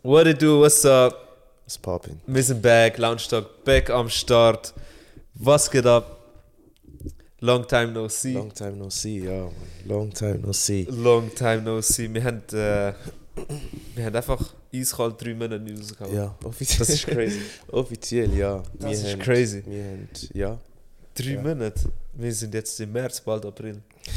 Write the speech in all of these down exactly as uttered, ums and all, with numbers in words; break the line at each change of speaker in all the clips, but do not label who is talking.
What it do, what's up?
What's poppin'?
Wir sind back, Launchtag, back am Start. Was geht ab? Long time no see.
Long time no see, ja. Man. Long time no see.
Long time no see. Wir haben, äh, wir haben einfach eiskalt drei Monate nicht rausgehauen.
Ja, offiziell.
Das ist crazy.
Offiziell, ja.
Das
wir
ist
haben,
crazy.
Wir haben, ja.
Drei
Ja.
Monate? Wir sind jetzt im März, bald April.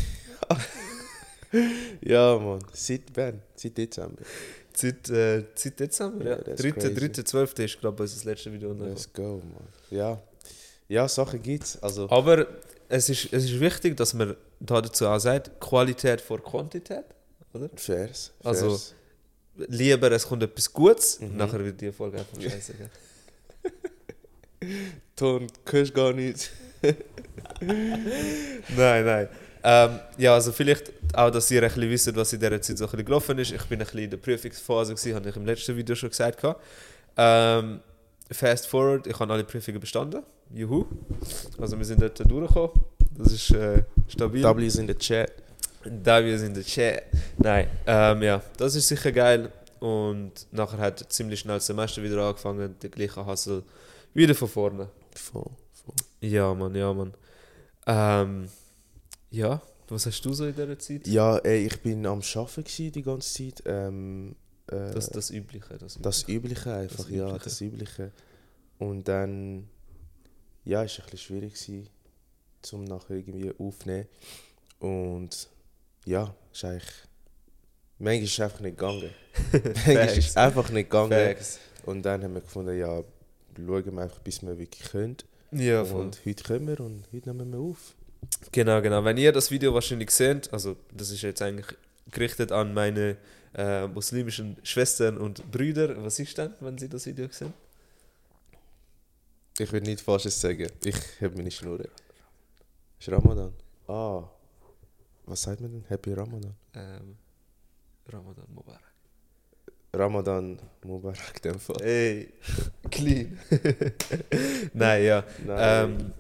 Ja, Mann. Seit wann? Seit Dezember.
Seit, äh, seit Dezember, ja.
Ja, das ist
dritter
crazy.
dritter zwölfter ist, glaube ich, unser letztes Video.
Let's go, Mann. Ja. Ja, Sachen gibt's. Also,
Aber es ist, es ist wichtig, dass man da dazu auch sagt, Qualität vor Quantität, oder?
Fairs.
Also-
Fairs.
Lieber es kommt etwas Gutes,
Mhm.
nachher wird die Folge einfach scheiße. Gell?
Ton, kannst gar nicht.
Nein, nein. Ähm, ja, also vielleicht auch, dass ihr ein bisschen wisst, was in dieser Zeit so ein bisschen gelaufen ist. Ich bin ein bisschen in der Prüfungsphase gewesen, habe ich im letzten Video schon gesagt. Ähm, fast forward, ich habe alle Prüfungen bestanden. Juhu. Also wir sind dort durchgekommen. Das ist äh, stabil.
W's in the chat.
W in der Chat. Nein, ähm, ja, das ist sicher geil. Und nachher hat ziemlich schnell das Semester wieder angefangen, der gleiche Hustle wieder von vorne.
Voll, voll.
Ja, Mann, ja, Mann. Ähm, ja, was hast du so in dieser Zeit?
Ja, ey, ich bin am Arbeiten gewesen die ganze Zeit. Ähm, äh,
Das das Übliche. Das,
Das Übliche einfach,
Das
ja,
Übliche.
das Übliche. Und dann, ja, es war ein bisschen schwierig gewesen, zum nachher irgendwie aufnehmen. Und ja, ist eigentlich, manchmal ist es einfach nicht gegangen. manchmal ist es einfach nicht gegangen.
Facts.
Und dann haben wir gefunden, ja, schauen wir einfach, bis wir wirklich können.
Ja, voll.
Und heute können wir und heute nehmen wir auf.
Genau, genau. Wenn ihr das Video wahrscheinlich seht, also das ist jetzt eigentlich gerichtet an meine äh, muslimischen Schwestern und Brüder. Was ist denn, wenn sie das Video sehen?
Ich will nichts Falsches sagen. Ich habe meine Schnur. Ist Ramadan? Ah. Was sagt man denn? Happy Ramadan?
Ähm, Ramadan Mubarak.
Ramadan Mubarak, in dem Fall.
Ey, clean. Nein, ja.
Nein.
Ähm,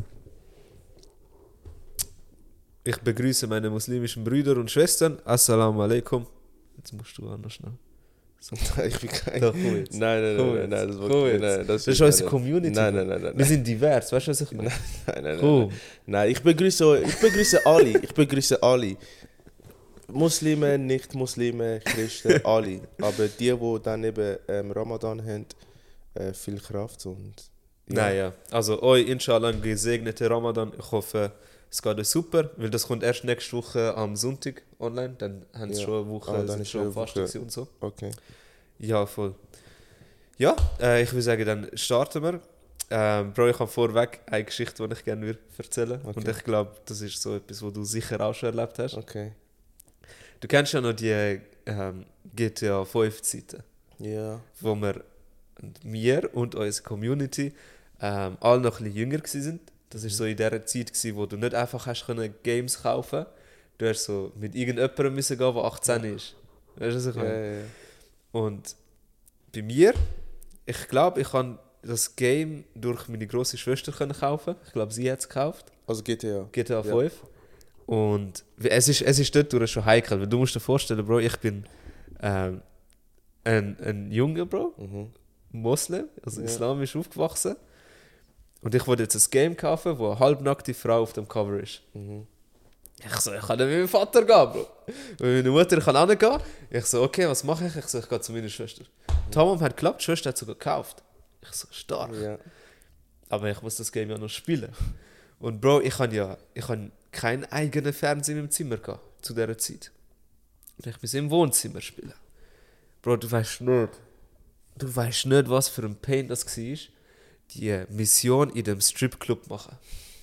ich begrüße meine muslimischen Brüder und Schwestern. Assalamu alaikum. Jetzt musst du auch noch schnell. So.
ich bin kein...
Doch, komm jetzt.
Nein, nein,
Komm
nein, nein,
jetzt.
das war
Komm jetzt.
nein,
Das ist unsere Community.
Nein, nein, nein, nein.
Wir sind divers, weißt du, was ich meine?
Nein, nein,
Komm.
nein. Nein, ich begrüße, ich begrüße alle. Ich begrüße alle. Muslime, Nicht-Muslime, Christen, alle. Aber die, die dann eben ähm, Ramadan haben, äh, viel Kraft und...
Nein, ja. Also euch inshallah einen gesegneten Ramadan. Ich hoffe, es geht euch super, weil das kommt erst nächste Woche am Sonntag online. Dann haben sie
Ja.
schon eine Woche,
Ah, dann
sind
ist
schon
eine
am Fasten
Woche.
gewesen und so.
Okay.
Ja, voll. Ja, äh, ich würde sagen, dann starten wir. Ähm, Bro, ich habe vorweg eine Geschichte, die ich gerne würde erzählen würde.
Okay.
Und ich glaube, das ist so etwas, was du sicher auch schon erlebt hast.
Okay.
Du kennst ja noch die ähm, G T A fünf Zeiten,
Ja.
wo wir, wir und unsere Community ähm, alle noch ein bisschen jünger waren. Das war so in der Zeit, gewesen, wo du nicht einfach hast können Games kaufen konntest. Du hast so mit irgendjemandem müssen gehen, der achtzehn ist. Weißt du, was ich
Ja,
meine?
ja, ja.
Und bei mir, ich glaube, ich kann das Game durch meine grosse Schwester können kaufen. Ich glaube, sie hat es gekauft.
Also G T A.
G T A
Ja.
fünf. Und es ist, es ist dort durch schon heikel. Weil du musst dir vorstellen, Bro, ich bin ähm, ein, ein Junge, Bro,
Mhm.
Moslem, also
Ja.
islamisch aufgewachsen. Und ich wollte jetzt ein Game kaufen, wo eine halbnackte Frau auf dem Cover ist.
Mhm.
Ich so, ich kann nicht mit meinem Vater gehen, Bro. Und meine Mutter kann auch nicht gehen. Ich so, okay, was mache ich? Ich so, ich gehe zu meiner Schwester. Tamam hat geklappt, die Schwester hat sogar gekauft. Ich so, stark.
Ja.
Aber ich muss das Game ja noch spielen. Und Bro, ich habe ja ich habe keinen eigenen Fernseher im Zimmer gehabt, zu dieser Zeit. Und ich muss im Wohnzimmer spielen. Bro, du weißt nicht, du weißt nicht, was für ein Pain das war, die Mission in dem Stripclub machen.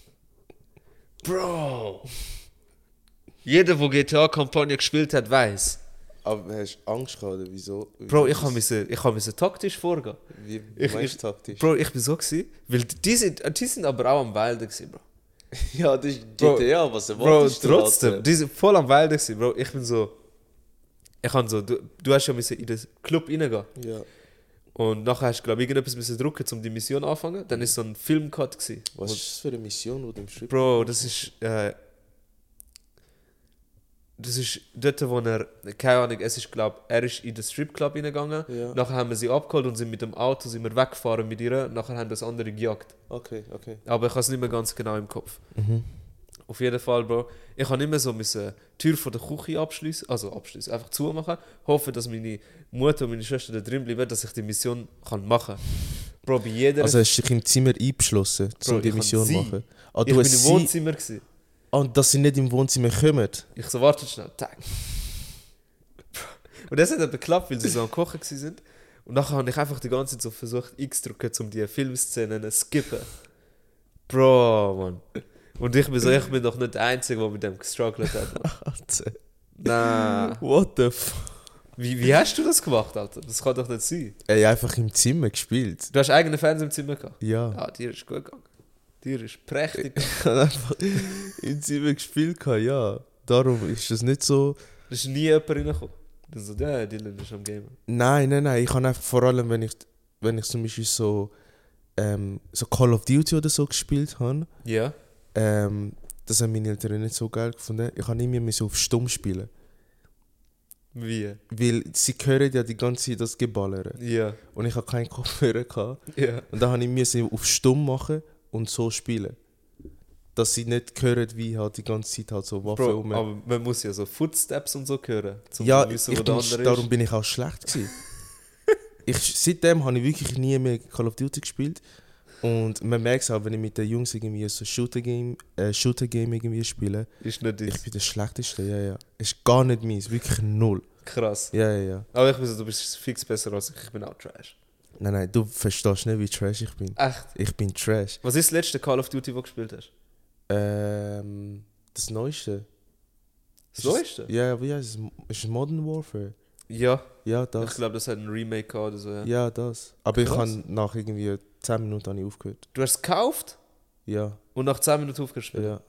Bro! Jeder, der G T A-Kampagne gespielt hat, weiß.
Aber hast du Angst gehabt, oder wieso?
Bro, ich musste ich musste taktisch vorgehen.
Wie
Ich-
meinst
ich-
du taktisch?
Bro, ich bin so gewesen, weil die sind, die sind aber auch am Wilden gewesen, Bro.
Ja, das ist
Bro,
G T A, was
Bro,
erwartest du?
trotzdem,
Alter?
die sind voll am Wilden gewesen, Bro. Ich bin so, ich kann so, du, du hast ja müssen in den Club reingehen.
Ja.
Und nachher hast du, glaube ich, irgendetwas müssen drücken, um die Mission anfangen. Dann ist so ein Filmcut gewesen.
Was
Und,
ist das für eine Mission, die du im Strip
Bro, das ist, äh, das ist dort, wo er, keine Ahnung, es ist, glaub, er ist in den Stripclub reingegangen,
Ja.
nachher haben wir sie abgeholt und sind mit dem Auto sind wir weggefahren mit ihr, nachher haben das andere gejagt.
Okay, okay.
Aber ich habe es nicht mehr ganz genau im Kopf.
Mhm.
Auf jeden Fall, Bro, ich habe nicht mehr so müssen die Tür von der Küche abschließen, also abschließen, einfach zumachen, hoffe, dass meine Mutter und meine Schwester da drin bleiben, dass ich die Mission kann machen kann. Bro, bei jeder...
Also hast du dich im Zimmer eingeschlossen,
Bro,
um die
ich
Mission
kann
zu
sie.
machen? Ah,
ich
du
bin
hast
im
sie...
Wohnzimmer. Gewesen.
Und dass sie nicht im Wohnzimmer kommen?
Ich so, warte schnell, tag. Und das hat dann geklappt, weil sie so am Kochen waren. Und nachher habe ich einfach die ganze Zeit so versucht, X zu drücken, um die Filmszenen zu skippen. Bro, Mann. Und ich bin so, ich bin doch nicht der Einzige, der mit dem gestruggelt hat.
Alter.
Nah.
What the f...
Wie, wie hast du das gemacht, Alter? Das kann doch nicht sein.
Ey, einfach im Zimmer gespielt.
Du hast eigenen Fernseher im Zimmer gehabt?
Ja.
Ja, dir ist gut gegangen. Dir ist prächtig.
Ich habe einfach im Zimmer gespielt, gehabt, ja. Darum ist das nicht so...
Da ist nie jemand reingekommen. Dann so, ja, Dylan ist am Gamen.
Nein, nein, nein. Ich kann einfach vor allem, wenn ich, wenn ich zum Beispiel so, ähm, so Call of Duty oder so gespielt habe,
Ja.
ähm, das haben meine Eltern nicht so geil gefunden. Ich kann nicht mehr so auf Stumm spielen.
Wie?
Weil sie hören ja die ganze Zeit das Geballere.
Ja.
Und ich habe keinen Kopfhörer gehabt.
Ja.
Und dann habe ich mir auf Stumm machen und so spielen. Dass sie nicht hören, wie halt die ganze Zeit halt so Waffen
Bro,
um.
aber man muss ja so Footsteps und so hören. Um
Ja,
zu wissen,
ich
wo der
bin,
andere
darum
ist.
bin ich auch schlecht gewesen. ich, seitdem habe ich wirklich nie mehr Call of Duty gespielt. Und man merkt es auch, wenn ich mit den Jungs irgendwie so Shooter-Game äh, Shooter-Game irgendwie spiele.
Ist nicht
Ich
das.
bin der Schlechteste, ja, ja. Ist gar nicht meins, wirklich null.
Krass.
Ja, ja, ja.
Aber ich bin so, du bist fix besser als ich. Ich bin auch Trash.
Nein, nein, du verstehst nicht, wie trash ich bin.
Echt?
Ich bin trash.
Was ist das letzte Call of Duty, das du gespielt hast?
Ähm, das Neueste.
Das
Ist es-
Neueste?
Ja, wie heißt es? Ist es Modern Warfare?
Ja.
Ja,
Ich
das.
glaube, das hat ein Remake gehabt oder so. Ja.
Ja, das. Aber ich
Krass.
habe nach irgendwie zehn Minuten habe ich aufgehört.
Du hast es gekauft
Ja,
und nach zehn Minuten aufgespielt.
ja.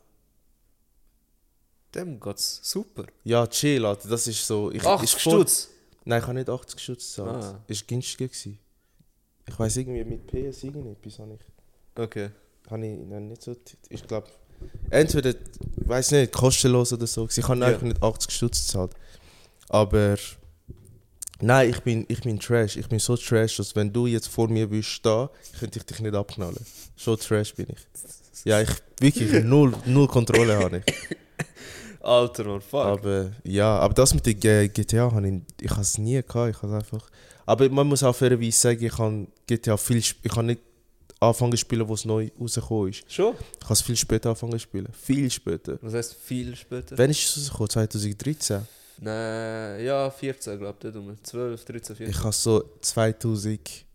Dem geht's super.
Ja, chill, Alter. Das ist so... Ich,
achtzig
ist voll-
Stutz.
Nein, ich habe nicht achtzig Stutz gezahlt.
Ah.
Ist günstiger gewesen. Ich weiss irgendwie, mit P S irgendetwas habe ich...
Okay.
Habe ich nein, nicht so... Ich glaube... Entweder, weiß nicht, kostenlos oder so. Ich habe
Ja.
einfach nicht achtzig Stutz gezahlt. Aber... Nein, ich bin, ich bin Trash. Ich bin so Trash, dass wenn du jetzt vor mir willst stehen, könnte ich dich nicht abknallen. So Trash bin ich. Ja, ich wirklich null, null Kontrolle habe ich.
Alter, man, fuck.
Aber ja, aber das mit der G T A habe ich, ich habe es nie gehabt. Ich habe einfach. Aber man muss auch fairerweise sagen, ich habe G T A viel, sp- ich habe nicht angefangen zu spielen, wo es neu rausgekommen ist.
Schon?
Ich habe es viel später angefangen zu spielen. Viel später.
Was heißt viel später?
Wann ist es rausgekommen? zwanzig dreizehn?
Nein, ja, vierzehn, glaube ich. Um zwölf, dreizehn, vierzehn.
Ich habe so zwanzig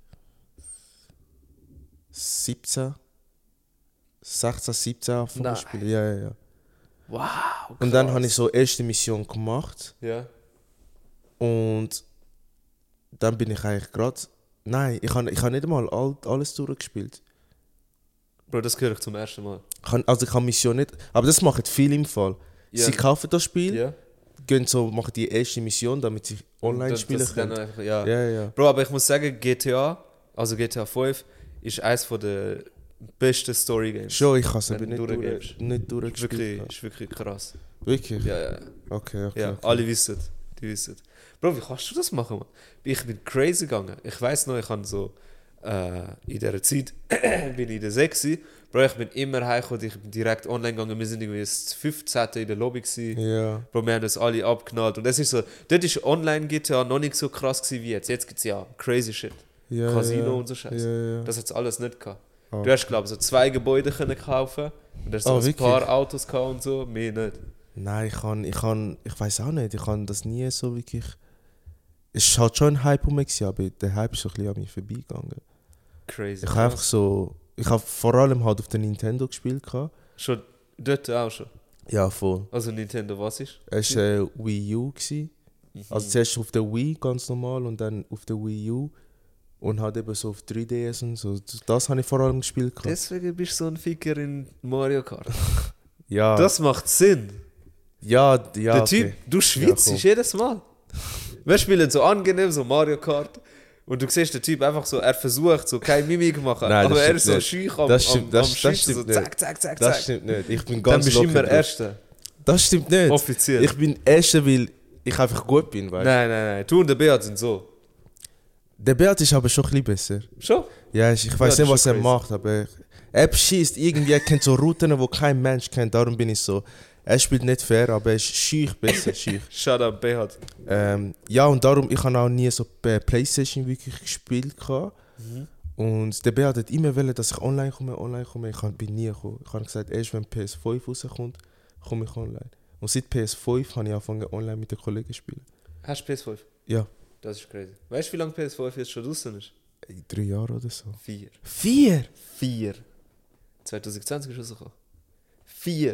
siebzehn, sechzehn, siebzehn angefangen
Nein.
zu spielen. Ja, ja, ja.
Wow, krass.
Und dann habe ich so erste Mission gemacht.
Ja.
Und dann bin ich eigentlich gerade. Nein, ich habe ich hab nicht einmal all, alles durchgespielt.
Bro, das höre ich zum ersten Mal.
Ich hab, also ich habe Mission nicht. Aber das machen viele im Fall.
Ja.
Sie kaufen das Spiel,
Ja.
gehen so, machen die erste Mission, damit sie online
Das-
spielen
das dann
können.
einfach, ja.
Ja, ja.
Bro, aber ich muss sagen, G T A, also G T A fünf, ist eines der besten Story-Games.
Schon, ich habe es
Wenn
aber
du
nicht,
durchgehst.
durch, nicht
Ist
durchgespielt.
wirklich,
gehabt.
ist wirklich krass.
Wirklich?
Ja, ja,
Okay, okay.
ja.
okay.
Alle wissen, die wissen. Bro, wie kannst du das machen, Mann? Ich bin crazy gegangen. Ich weiss noch, ich habe so äh, in dieser Zeit bin ich in der sechs. Bro, ich bin immer heimgekommen, ich bin direkt online gegangen. Wir sind irgendwie das fünfzehnte in der Lobby gewesen.
Ja.
Bro, wir haben das alle abgeknallt. Und das ist so, dort ist Online-G T A noch nicht so krass gewesen wie jetzt. Jetzt gibt es ja crazy shit.
Ja,
Casino
ja.
und so Scheiße.
Ja, ja.
Das hat es alles nicht gehabt.
Ah.
Du hast, glaube ich, so zwei Gebäude können kaufen und hast so
Ah,
ein
wirklich?
paar Autos gehabt und so, mehr nicht.
Nein, ich kann, ich kann, ich weiß auch nicht, ich kann das nie so wirklich. Es war halt schon ein Hype um mich, gewesen, aber der Hype ist so ein bisschen an mir vorbeigegangen.
Crazy.
Ich habe einfach so, ich habe vor allem halt auf der Nintendo gespielt. Gehabt.
Schon dort auch schon.
Ja, voll.
Also Nintendo, was ist?
Es war äh, Wii U. Gewesen.
Mhm.
Also zuerst auf der Wii ganz normal und dann auf der Wii U. Und halt eben so auf drei D S und so. Das habe ich vor allem gespielt. Gehabt.
Deswegen bist du so ein Ficker in Mario Kart.
Ja,
Das macht Sinn.
ja, ja.
Der
okay.
Typ, du schwitzt
Ja, komm.
jedes Mal. Wir spielen so angenehm, so Mario Kart. Und du siehst den Typ einfach so, er versucht so keine Mimik zu machen.
Nein, das
aber er
stimmt
ist so
nicht.
schüch am,
Das
am,
stimmt- das-
am
das
Schießen, so
stimmt
zack,
nicht.
zack, zack,
Das
zack.
stimmt nicht. Ich bin
Dann
ganz
bist du
locker
immer
drauf.
Erster.
Das stimmt nicht.
Offiziell.
Ich bin Erster, weil ich einfach gut bin, weißt du?
Nein, nein, nein. Du und der Beat sind so.
Der Beat ist aber schon ein bisschen besser.
Schon?
Ja, ich, ich
Ja,
weiß
das
nicht,
ist
was
schon
er
crazy.
macht, aber er schießt irgendwie, er kennt so Routen, die kein Mensch kennt, darum bin ich so. Er spielt nicht fair, aber er ist schüch besser, schüch.
Shut up, Beat.
Ähm, ja, und darum, ich habe auch nie so bei Playstation wirklich gespielt. Mhm. Und der Beat hat immer wollen, dass ich online komme, online komme. Ich bin nie gekommen. Ich habe gesagt, erst wenn P S fünf rauskommt, komme ich online. Und seit P S fünf habe ich angefangen, online mit den Kollegen zu spielen.
Hast du P S fünf?
Ja.
Das ist crazy. Weißt du, wie lange P S fünf jetzt schon draußen ist?
In drei Jahre oder so.
Vier.
Vier?
Vier. zwanzig zwanzig ist rausgekommen. Vier.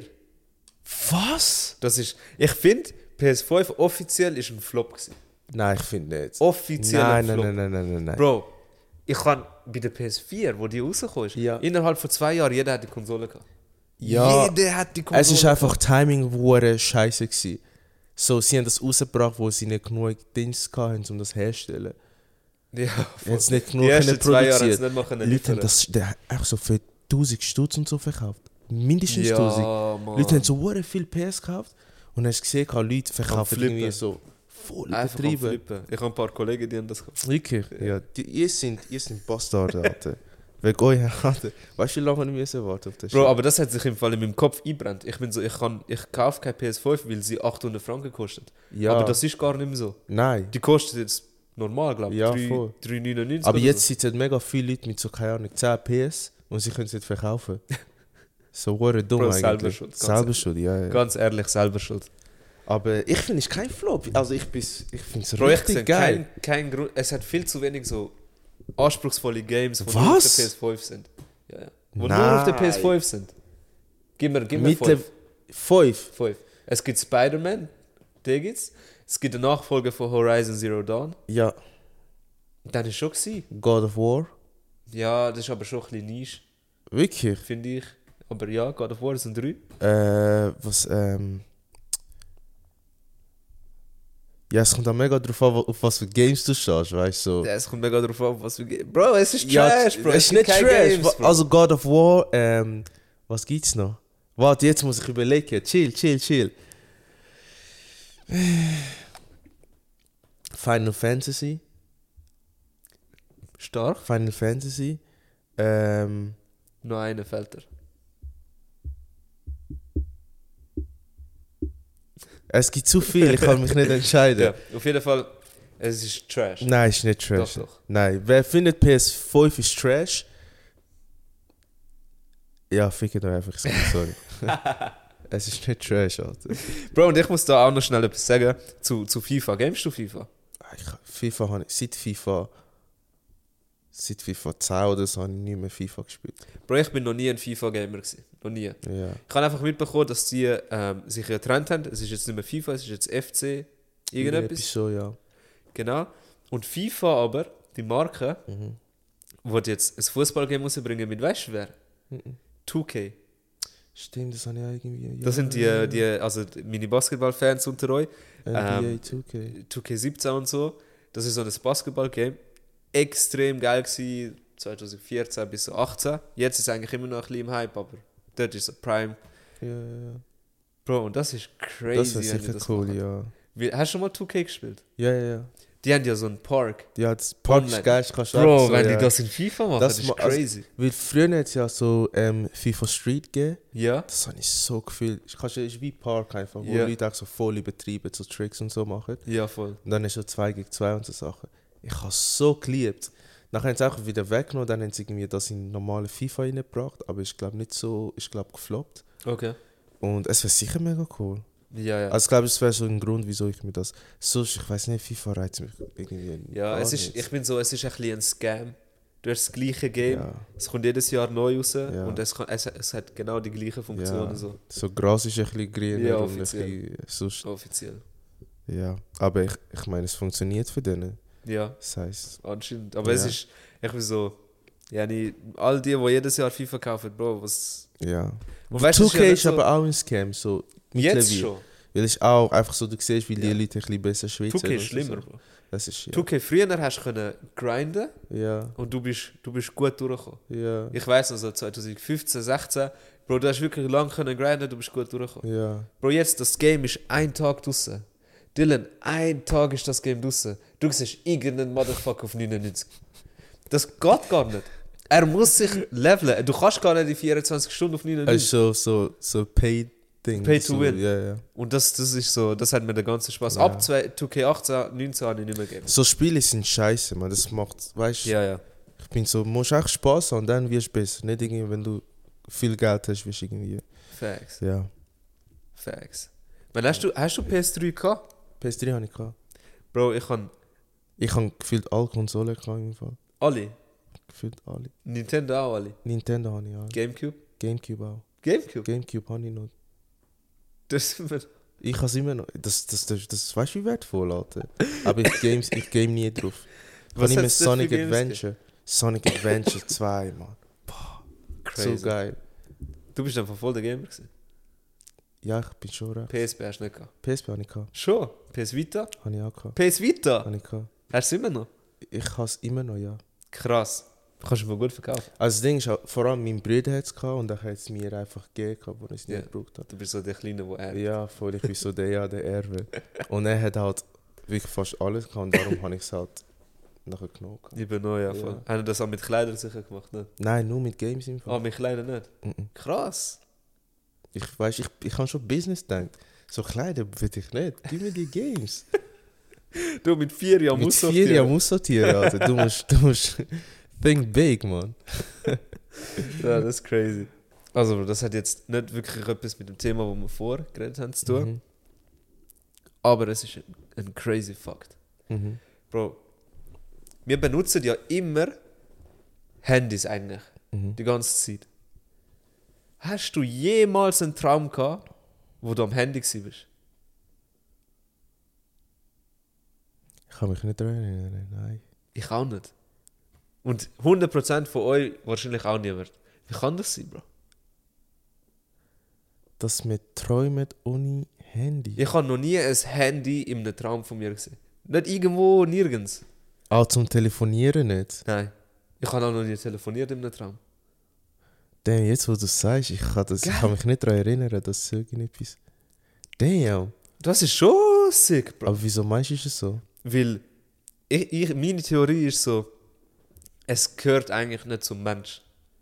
Was?
Das ist... Ich finde, P S fünf offiziell ist ein Flop gewesen.
Nein, ich finde nicht.
Offiziell
Nein,
ein
nein,
Flop.
nein, nein, nein, nein, nein.
Bro, ich kann bei der P S vier, wo die rausgekommen ist,
Ja.
innerhalb von zwei Jahren, jeder hat die Konsole gehabt.
Ja,
Jeder hat die Konsole
es ist einfach Timing, wo er scheiße war. So, sie haben das rausgebracht, wo sie nicht genug Dings hatten, um das herzustellen.
Ja,
Sie haben es nicht genug
die ersten
können
zwei Jahre haben es
produziert.
nicht mal können
Leute haben
liefern.
das der hat einfach so für tausend Stutz und so verkauft. Mindestens
Ja,
tausend.
Mann.
Leute haben so hure viel P S gekauft und dann hast du gesehen, Leute verkaufen
flippen.
irgendwie so voll
Einfach am
übertrieben.
Flippen. Ich habe ein paar Kollegen, die haben das gehabt.
Wirklich? Ja, die, ihr sind, ihr sind Bastarde, Alter. Wegen euch, Alter. Weißt du, wie lange ich müssen warten auf das
Bro, aber das hat sich im Fall in meinem Kopf eingebrannt. Ich bin so, ich, kann, ich kaufe keine P S fünf, weil sie achthundert Franken kostet.
Ja.
Aber das ist gar nicht mehr so.
Nein.
Die kostet jetzt normal, glaube ich.
Ja,
drei-
voll.
drei neunundneunzig
Aber
oder
jetzt
so.
sitzen mega viele Leute mit so, keine Ahnung, zehn P S und sie können es nicht verkaufen. So hure dumm
Bro,
eigentlich.
selber schuld, ganz
Selber
ehrlich.
schuld, ja, ja.
Ganz ehrlich, selber schuld.
Aber ich finde es kein Flop. Also ich, bin's- ich finde es
Bro, ich
richtig
sehe
geil.
kein, kein Grund. Es hat viel zu wenig so anspruchsvolle Games, die
Was?
nur auf der P S fünf sind. Ja, ja. Wo nur auf der P S fünf sind. Gib mir, gib mir
Mittler-
fünf.
Fünf.
fünf. Es gibt Spider-Man, den gibt's. Es gibt einen Nachfolger von Horizon Zero Dawn.
Ja.
Dann ist schon gewesen.
God of War.
Ja, das ist aber schon ein bisschen Nische,
Wirklich?
finde ich. Aber ja, God of War sind drei.
Äh, was, ähm... Ja, es kommt auch mega drauf an, auf was für Games du stehst, weißt du. So.
Ja, es kommt mega drauf an, was wir geben. Bro, es ist
Ja,
Trash, Bro.
Es ist
gibt
nicht
keine
Trash.
Games, Bro.
Also God of War, ähm... Was gibt's noch? Warte, jetzt muss ich überlegen. Chill, chill, chill. Final Fantasy.
Stark.
Final Fantasy. Ähm...
Noch einer fällt er.
Es gibt zu viel, ich kann mich nicht entscheiden.
Ja, auf jeden Fall, es ist Trash.
Nein, ist nicht Trash.
Doch, doch.
Nein, wer findet P S fünf ist Trash? Ja, fickt euch einfach, sorry. Es ist nicht Trash, Alter.
Bro, und ich muss da auch noch schnell etwas sagen zu, zu FIFA. Gamest du FIFA?
Ich, FIFA habe ich, seit FIFA, seit FIFA zehn oder so habe ich nicht mehr FIFA gespielt.
Bro, ich bin noch nie ein FIFA-Gamer gewesen. Noch nie.
Ja.
Ich habe einfach mitbekommen, dass die ähm, sich getrennt haben. Es ist jetzt nicht mehr FIFA, es ist jetzt F C. Irgendetwas.
So, ja.
Genau. Und FIFA aber, die Marke,
Mhm.
wollte jetzt ein Fußballgame rausbringen mit, weißt du wer?
Mhm.
zwei K.
Stimmt, das habe ich irgendwie... Ja,
Das sind die, die also die- meine Basketball-Fans unter euch.
N B A
ähm,
zwei K.
zwei K siebzehn und so. Das ist so ein Basketball-Game. Extrem geil gewesen, zwanzig vierzehn bis so achtzehn. Jetzt ist es eigentlich immer noch ein bisschen im Hype, aber dort ist es Prime.
Ja, ja, ja.
Bro, und das ist crazy,
Das wäre
wenn die
sicher
das
cool,
machen.
ja.
Wie, hast du schon mal zwei K gespielt?
Ja, ja, ja.
Die haben ja so einen Park.
Ja, das Park
Online.
ist geil, kannst du
Bro,
einfach so,
wenn
ja.
die das in FIFA machen,
Das
das, ist
ma- also-
crazy.
Weil früher hat es ja so ähm, FIFA Street gegeben.
Ja?
Das habe ich so gefühlt. Ich kann ist wie Park einfach, wo
Ja.
Leute auch so voll übertrieben so Tricks und so machen.
Ja, voll.
Und dann ist so zwei gegen zwei und so Sachen. Ich habe es so geliebt. Nachher haben sie auch wieder weggenommen, dann haben sie irgendwie das in normale FIFA reingebracht, aber ich glaube nicht so, ich glaube gefloppt.
Okay.
Und es wäre sicher mega cool.
Ja, ja.
Also ich glaube, es wäre so ein Grund, wieso ich mir das... Sonst, ich weiß nicht, FIFA reizt mich irgendwie
ja,
gar
es ist,
nicht.
ich bin so, es ist ein bisschen ein Scam. Du hast das gleiche Game,
Ja.
es kommt jedes Jahr neu raus
Ja.
und es, kann, es, es hat genau die gleichen Funktionen.
Ja.
So.
So Gras ist ein bisschen grüner
Ja,
und ein
offiziell.
bisschen sonst...
Offiziell.
Ja, aber ich, ich meine, es funktioniert für denen.
Ja,
Das heisst...
anscheinend. Aber es
Ja.
ist, ich bin so, ja, nicht, all die, die jedes Jahr FIFA kaufen, Bro, was...
Ja.
Und weißt du, es
zwei K
ja
ist
nicht
aber auch ein Scam, so
Jetzt
mittlerweile.
schon?
Weil es auch einfach so, du siehst, wie die
Ja.
Leute ein bisschen besser schwitzen.
zwei K ist
und
schlimmer,
So.
Bro.
Das ist, ja.
zwei K früher hast du können grinden
Ja,
und du bist, du bist gut durchgekommen.
ja,
Ich weiss also zwanzig fünfzehn, sechzehn, Bro, du hast wirklich lange können grinden, du bist gut durchgekommen.
ja.
Bro, jetzt, das Game ist ein Tag draussen. Dylan, ein Tag ist das Game draussen. Du siehst irgendeinen Motherfucker auf neunundneunzig. Das geht gar nicht. Er muss sich leveln. Du kannst gar nicht in vierundzwanzig Stunden auf neunundneunzig.
Also so, so Pay-Ding.
Pay to
so,
win.
Ja, ja.
Und das, das ist so, das hat mir den ganzen Spaß.
Ja.
Ab zwei K achtzehn, neunzehn habe ich nicht mehr gegeben.
So Spiele sind scheiße, man. Das macht, weißt du,
Ja, ja.
ich bin so, musst echt Spaß haben und dann wirst du besser. Nicht irgendwie, wenn du viel Geld hast, wirst du irgendwie,
Facts.
ja.
Facts. Wann hast du, hast du P S drei gehabt?
P S drei habe ich gehabt.
Bro, ich habe
Ich habe gefühlt alle Konsolen gehabt im Fall.
alle.
Gefühlt alle.
Nintendo auch alle.
Nintendo habe ich auch.
Gamecube?
Gamecube auch.
Gamecube?
Gamecube habe ich noch.
Das sind wir.
Ich habe es immer noch. Das, das, das, das weißt du, wie wertvoll, Alter. Aber ich game, ich game nie drauf. Ich
Was
habe immer
hat's denn für
Sonic
Games
Adventure. Sonic Adventure zwei, Mann.
Crazy.
So geil.
Du bist einfach voll der Gamer gewesen.
Ja, ich bin schon recht.
P S P hast du nicht gehabt.
P S P habe ich gehabt.
Schon? P S Vita?
Habe ich auch gehabt.
P S Vita?
Habe ich gehabt.
Hast du es immer noch?
Ich habe es immer noch, ja.
Krass. Du kannst du mal gut verkaufen.
Also das Ding ist, auch, vor allem mein Bruder hat es gehabt und er hat es mir einfach gegeben, wo ich es
Ja.
nicht gebraucht habe.
Du bist so der Kleine, wo er...
Ja, voll, ich bin so der, ja, der Erbe. Und er hat halt wirklich fast alles gehabt und darum habe ich es halt nachher genommen. gehabt.
Ich bin neu, ja, voll.
Ja.
Haben das auch mit Kleidern sicher gemacht, ne?
Nein, nur mit Games im
Ah,
Fall.
mit Kleidern nicht?
Mhm.
Krass.
Ich weiß, ich, ich habe schon Business gedacht. So Kleider will ich nicht. Gib mir die Games.
Du, mit vier Jahren
Mit
musst
vier
sortieren.
Jahren muss sortieren, Alter. Du musst, du musst think big, man.
Ja, das ist crazy. Also, Bro, das hat jetzt nicht wirklich etwas mit dem Thema, wo wir vorher geredet haben, zu tun.
Mhm.
Aber es ist ein, ein crazy Fakt.
Mhm.
Bro, wir benutzen ja immer Handys eigentlich.
Mhm.
Die ganze Zeit. Hast du jemals einen Traum gehabt, wo du am Handy warst?
Ich kann mich nicht daran erinnern, nein.
Ich auch nicht. Und hundert Prozent von euch wahrscheinlich auch niemand. Wie kann das sein, Bro?
Dass wir träumen ohne Handy.
Ich habe noch nie ein Handy in einem Traum von mir gesehen. Nicht irgendwo, nirgends.
Auch zum Telefonieren nicht.
Nein. Ich habe auch noch nie telefoniert in einem Traum.
Damn, jetzt wo du es sagst, ich kann, das, ich kann mich nicht daran erinnern, dass so irgendetwas... Damn.
Das ist schon sick, Bro.
Aber wieso meinst du, ist es so?
Weil ich, ich, meine Theorie ist so, es gehört eigentlich nicht zum Mensch.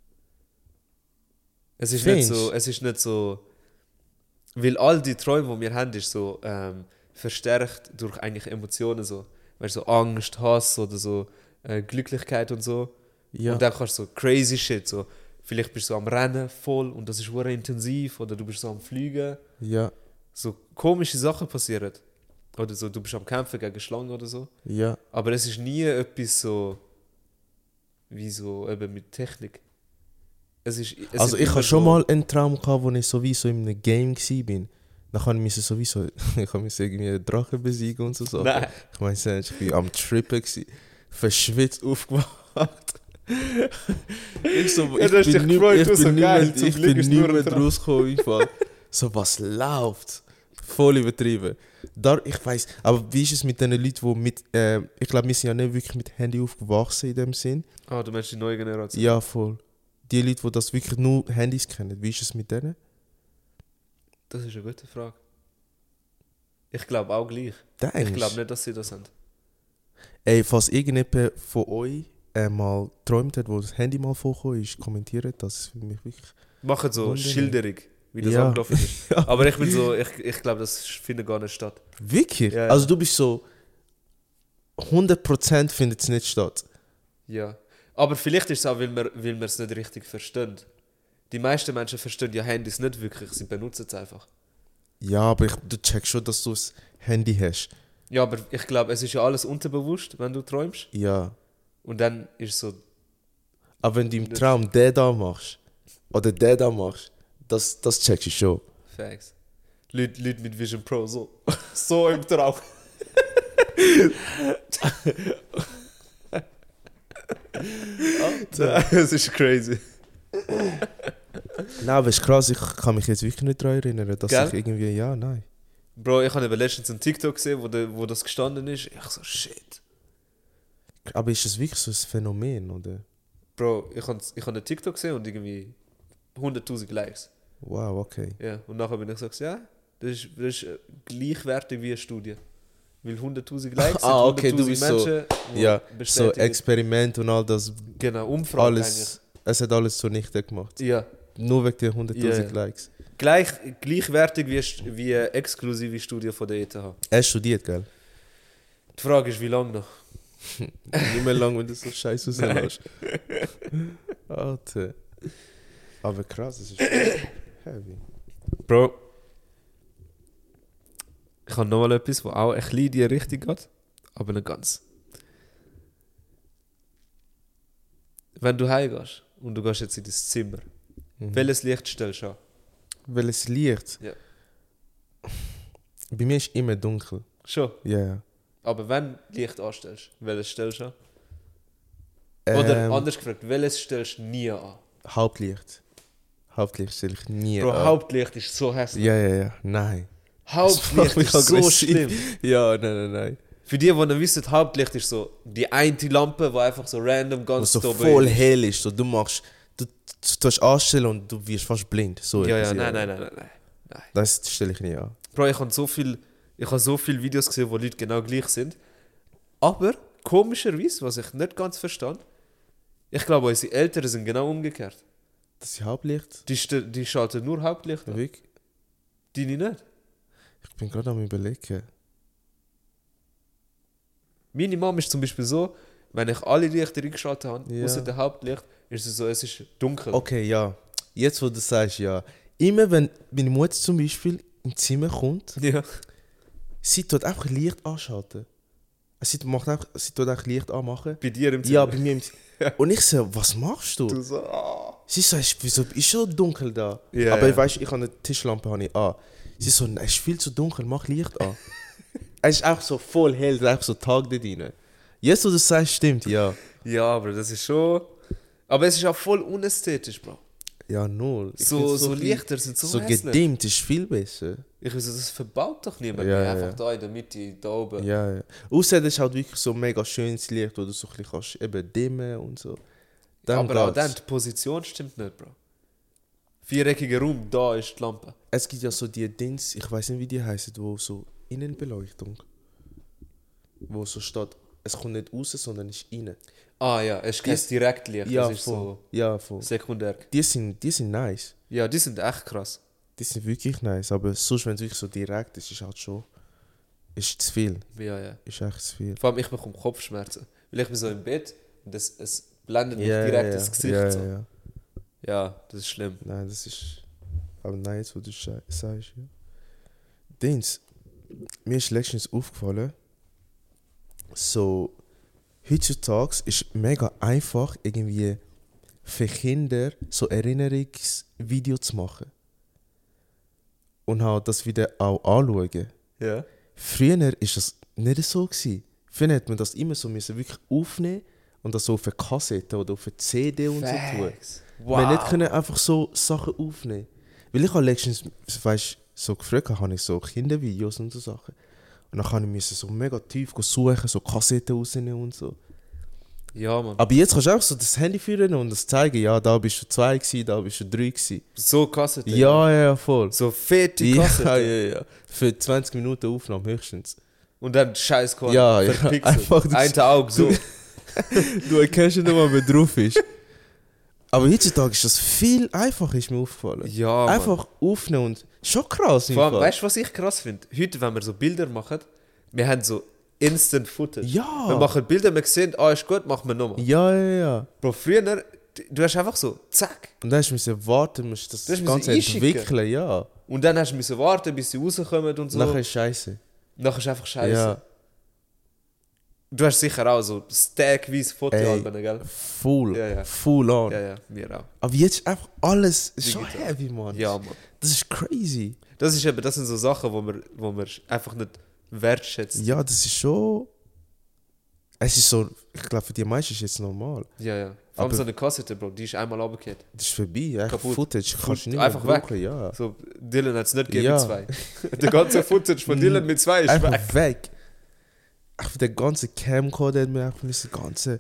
Es ist nicht
Findest?
so, es ist nicht so, weil all die Träume, die wir haben, ist so ähm, verstärkt durch eigentlich Emotionen so, weißt du, so Angst, Hass oder so äh, Glücklichkeit und so.
Ja.
Und dann kannst du so crazy shit so, vielleicht bist du am Rennen voll und das ist sehr intensiv oder du bist so am Fliegen,
Ja.
so komische Sachen passieren oder so, du bist am Kämpfen gegen Schlangen oder so.
Ja.
Aber es ist nie etwas so wie so eben mit Technik. Es ist, es
Also
sind
ich
immer
hatte schon
so-
mal einen Traum, gehabt, wo ich sowieso in einem Game war. Dann kann ich mich sowieso, ich kann mich irgendwie einen Drachen besiegen und so Sachen.
Nein.
Ich meine, ich war am Trippen, gewesen, verschwitzt aufgewacht. ich so,
Ja,
ich
du hast dich
bin nicht,
gefreut,
ich
du so
bin nicht
geil,
mehr,
zum
ich
Glück
bin
ist
nicht
nur ein
mehr
Traum.
rausgekommen. im Fall. So, was läuft? Voll übertrieben. Da, ich weiss, aber wie ist es mit den Leuten, die mit, äh, ich glaube, wir sind ja nicht wirklich mit Handy aufgewachsen in dem Sinn.
Ah, du meinst die neue Generation?
Ja, voll. Die Leute, die das wirklich nur Handys kennen, wie ist es mit denen?
Das ist eine gute Frage. Ich glaube auch gleich.
Denkst?
Ich glaube nicht, dass sie das haben.
Ey, falls irgendjemand von euch äh, mal geträumt hat, wo das Handy mal vorgekommen ist, kommentiert das. Das würde mich wirklich...
Machen so
Wunderbar.
Schilderung, wie das
Ja.
abgelaufen ist. Aber ich bin so, ich, ich glaube, das findet gar nicht statt.
Wirklich?
Ja, ja.
Also du bist so... hundert Prozent findet es nicht statt.
Ja. Aber vielleicht ist es auch, weil wir, weil wir es nicht richtig verstehen. Die meisten Menschen verstehen ja Handys nicht wirklich, sie benutzen es einfach.
Ja, aber ich, du checkst schon, dass du das Handy hast.
Ja, aber ich glaube, es ist ja alles unterbewusst, wenn du träumst.
Ja.
Und dann ist so,
Aber wenn du im
Das-
Traum der da machst, oder der da machst, das, das checkst du schon.
Facts. Leute, Leute mit Vision Pro, so, so im Traum. Das ist crazy.
Nein, aber es ist krass, ich kann mich jetzt wirklich nicht daran erinnern, dass
Gell?
ich irgendwie... Ja, nein.
Bro, ich habe eben letztens einen TikTok gesehen, wo, de, wo das gestanden ist. Ich so, shit.
Aber ist das wirklich so ein Phänomen, oder?
Bro, ich habe ich hab einen TikTok gesehen und irgendwie hunderttausend Likes.
Wow, okay.
Ja, und nachher bin ich so, ja, das ist, das ist äh, gleichwertig wie eine Studie. Weil hunderttausend Likes sind
Ah, okay, du
hunderttausend
bist
Menschen,
so,
die
ja, so
bestätigen.
Experiment und all das.
Genau, Umfrage
Alles, es hat alles zunichte gemacht.
eigentlich. Ja,
Nur wegen der hunderttausend
Ja, ja.
Likes.
Gleich, gleichwertig wie, st- wie eine exklusive Studie von der E T H.
Er studiert, gell?
Die Frage ist, wie lange noch?
Nicht mehr lang, wenn du so scheiße rauslässt. Alter. Aber krass, das ist heavy.
Bro, ich habe nochmal etwas, was auch ein bisschen in die Richtung geht, aber nicht ganz. Wenn du heimgehst und du gehst jetzt in dein Zimmer,
Mhm.
welches Licht stellst du an?
Welches Licht?
Ja.
Bei mir ist immer dunkel.
Schon.
Ja, ja.
Aber wenn du Licht anstellst, welches stellst du an? Oder
Ähm,
anders gefragt, welches stellst du nie an?
Hauptlicht. Hauptlicht stelle ich nie
Bro,
an.
Hauptlicht ist so hässlich.
Ja, ja, ja. Nein. Das
Hauptlicht
macht mich
ist so
aggressiv.
schlimm.
Ja, nein, nein, nein.
Für die, die nicht wissen, Hauptlicht ist so die eine Lampe, die einfach so random
Was
ganz
so
oben
voll
ist.
hell ist. So, du machst, du, du tust anstellen und du wirst fast blind. So
Ja, ja,
etwas,
nein, nein, nein, nein, nein.
Das stelle ich nie an.
Bro, ich habe so viel, ich habe so viele Videos gesehen, wo Leute genau gleich sind. Aber komischerweise, was ich nicht ganz verstand, ich glaube, unsere Eltern sind genau umgekehrt.
Das ist Hauptlicht?
Die, st- die schalten nur Hauptlicht an.
Wirklich?
Die nicht.
Ich bin gerade am überlegen.
Meine Mom ist zum Beispiel so, wenn ich alle Lichter eingeschaltet habe,
Ja.
außer der Hauptlicht, ist es so, es ist dunkel.
Okay, ja. Jetzt, wo du sagst, ja. Immer wenn meine Mutter zum Beispiel im Zimmer kommt,
Ja.
sie tut einfach Licht anschalten. Sie macht einfach, sie tut einfach Licht anmachen.
Bei dir im Zimmer.
Ja, bei mir im Zimmer. Und ich so, was machst du?
Du so, ah.
Sie so, "Ist- wieso ist schon dunkel da?
Ja,
Aber
ja.
ich weiss, ich habe eine Tischlampe habe ich an. Sie so, "Nein, es ist viel zu dunkel, mach Licht an." Es ist auch so voll hell, es ist einfach so Tag da drin. Jetzt, wo du sagst, stimmt, ja.
Ja, aber das ist schon... Aber es ist auch voll unästhetisch, Bro.
Ja, null. Ich
So,
find's
so,
viel-
Lichter sind so,
So
hässlich.
gedimmt ist viel besser.
Ich weiß, das verbaut doch niemand
Ja,
mehr.
ja,
Einfach
ja.
da in der Mitte, da oben.
Ja, ja. Außer das ist halt wirklich so mega schönes Licht, wo du so ein bisschen kannst eben dimmen und so. Dann
aber auch
geht's.
dann, die Position stimmt nicht, Bro. Viereckiger Raum, da ist die Lampe.
Es gibt ja so die Dings, ich weiß nicht, wie die heißen, wo so Innenbeleuchtung. Wo so steht, es kommt nicht raus, sondern ist rein.
Ah ja, es ist kein
Die-
Direktlicht,
Ja,
das ist
voll. Ja, voll.
so sekundär.
Die sind, die sind nice.
Ja, die sind echt krass.
Die sind wirklich nice, aber sonst, wenn es wirklich so direkt ist, ist halt schon... Ist zu viel.
Ja, ja.
Ist echt zu viel.
Vor allem, ich bekomme Kopfschmerzen. Weil ich bin so im Bett und es, es blendet mich
Ja,
direkt
ja,
ins Gesicht.
ja,
so.
ja, ja.
Ja, das ist schlimm.
Nein, das ist... Aber nein, jetzt, wo du sche- sagst, ja. Dings, mir ist letztens aufgefallen, so, heutzutage ist mega einfach, irgendwie für Kinder so Erinnerungsvideo zu machen. Und halt das wieder auch anschauen.
Ja.
Früher war das nicht so. Gewesen. Früher hat man das immer so müssen wirklich aufnehmen und das so auf eine Kassette oder auf eine C D und so tun.
Facts.
Wow. Wir nicht können einfach so Sachen aufnehmen. Weil ich habe letztens, weißt, so gefragt, habe ich so Kindervideos und so Sachen. Und dann kann ich müssen so mega tief suchen, so Kassetten rausnehmen und so.
Ja, Mann.
Aber jetzt kannst du einfach so das Handy führen und das zeigen, ja, da bist du zwei gewesen, da bist du drei gewesen.
So Kassette.
Ja, ja, ja, voll.
So fette
Ja,
Kassette.
ja, ja. Für zwanzig Minuten Aufnahme höchstens.
Und dann scheiß Korn.
Ja, ja.
Verpixelt.
Einfach das-
Ein Auge so.
Du erkennst nicht mal, wer drauf ist. Aber heutzutage ist das viel einfacher, ist mir aufgefallen.
Ja, Mann.
Einfach aufnehmen und schon krass. im
Vor allem,
Fall.
weißt du, was ich krass finde? Heute, wenn wir so Bilder machen, wir haben so Instant Footage.
Ja.
Wir machen Bilder, wir sehen, ah, ist gut, machen wir nochmal.
Ja, ja, ja.
Bro, früher, du hast einfach so, zack.
Und dann musst du warten, musst das
Du hast
Ganze
müssen einschicken.
entwickeln, ja.
Und dann hast du müssen warten, bis sie rauskommen und so.
Nachher ist scheiße.
Nachher ist einfach scheiße.
Ja,
Du hast sicher auch so stackweise Fotoalben, gell?
full,
Ja, ja.
full on.
Ja, ja, mir auch.
Aber jetzt ist einfach alles ist schon
Digital.
heavy, Mann.
Ja, Mann.
Das ist crazy.
Das, ist eben, das sind so Sachen, wo man, wo man einfach nicht wertschätzt.
Ja, das ist schon... Es ist so, ich glaube, für die meisten ist es jetzt normal.
Ja, ja. Vor allem
Aber-
so eine Kassette, Bro, die ist einmal runtergefallen.
Das ist vorbei, echt.
Kaputt.
Footage kannst du nicht
Einfach
mehr
weg.
brauchen, ja.
So, Dylan hat es nicht gegeben
Ja.
mit zwei. Der ganze Footage von Dylan mit zwei ist
Einfach
weg.
weg. Einfach der ganze Camcorder hat mir einfach das ganze...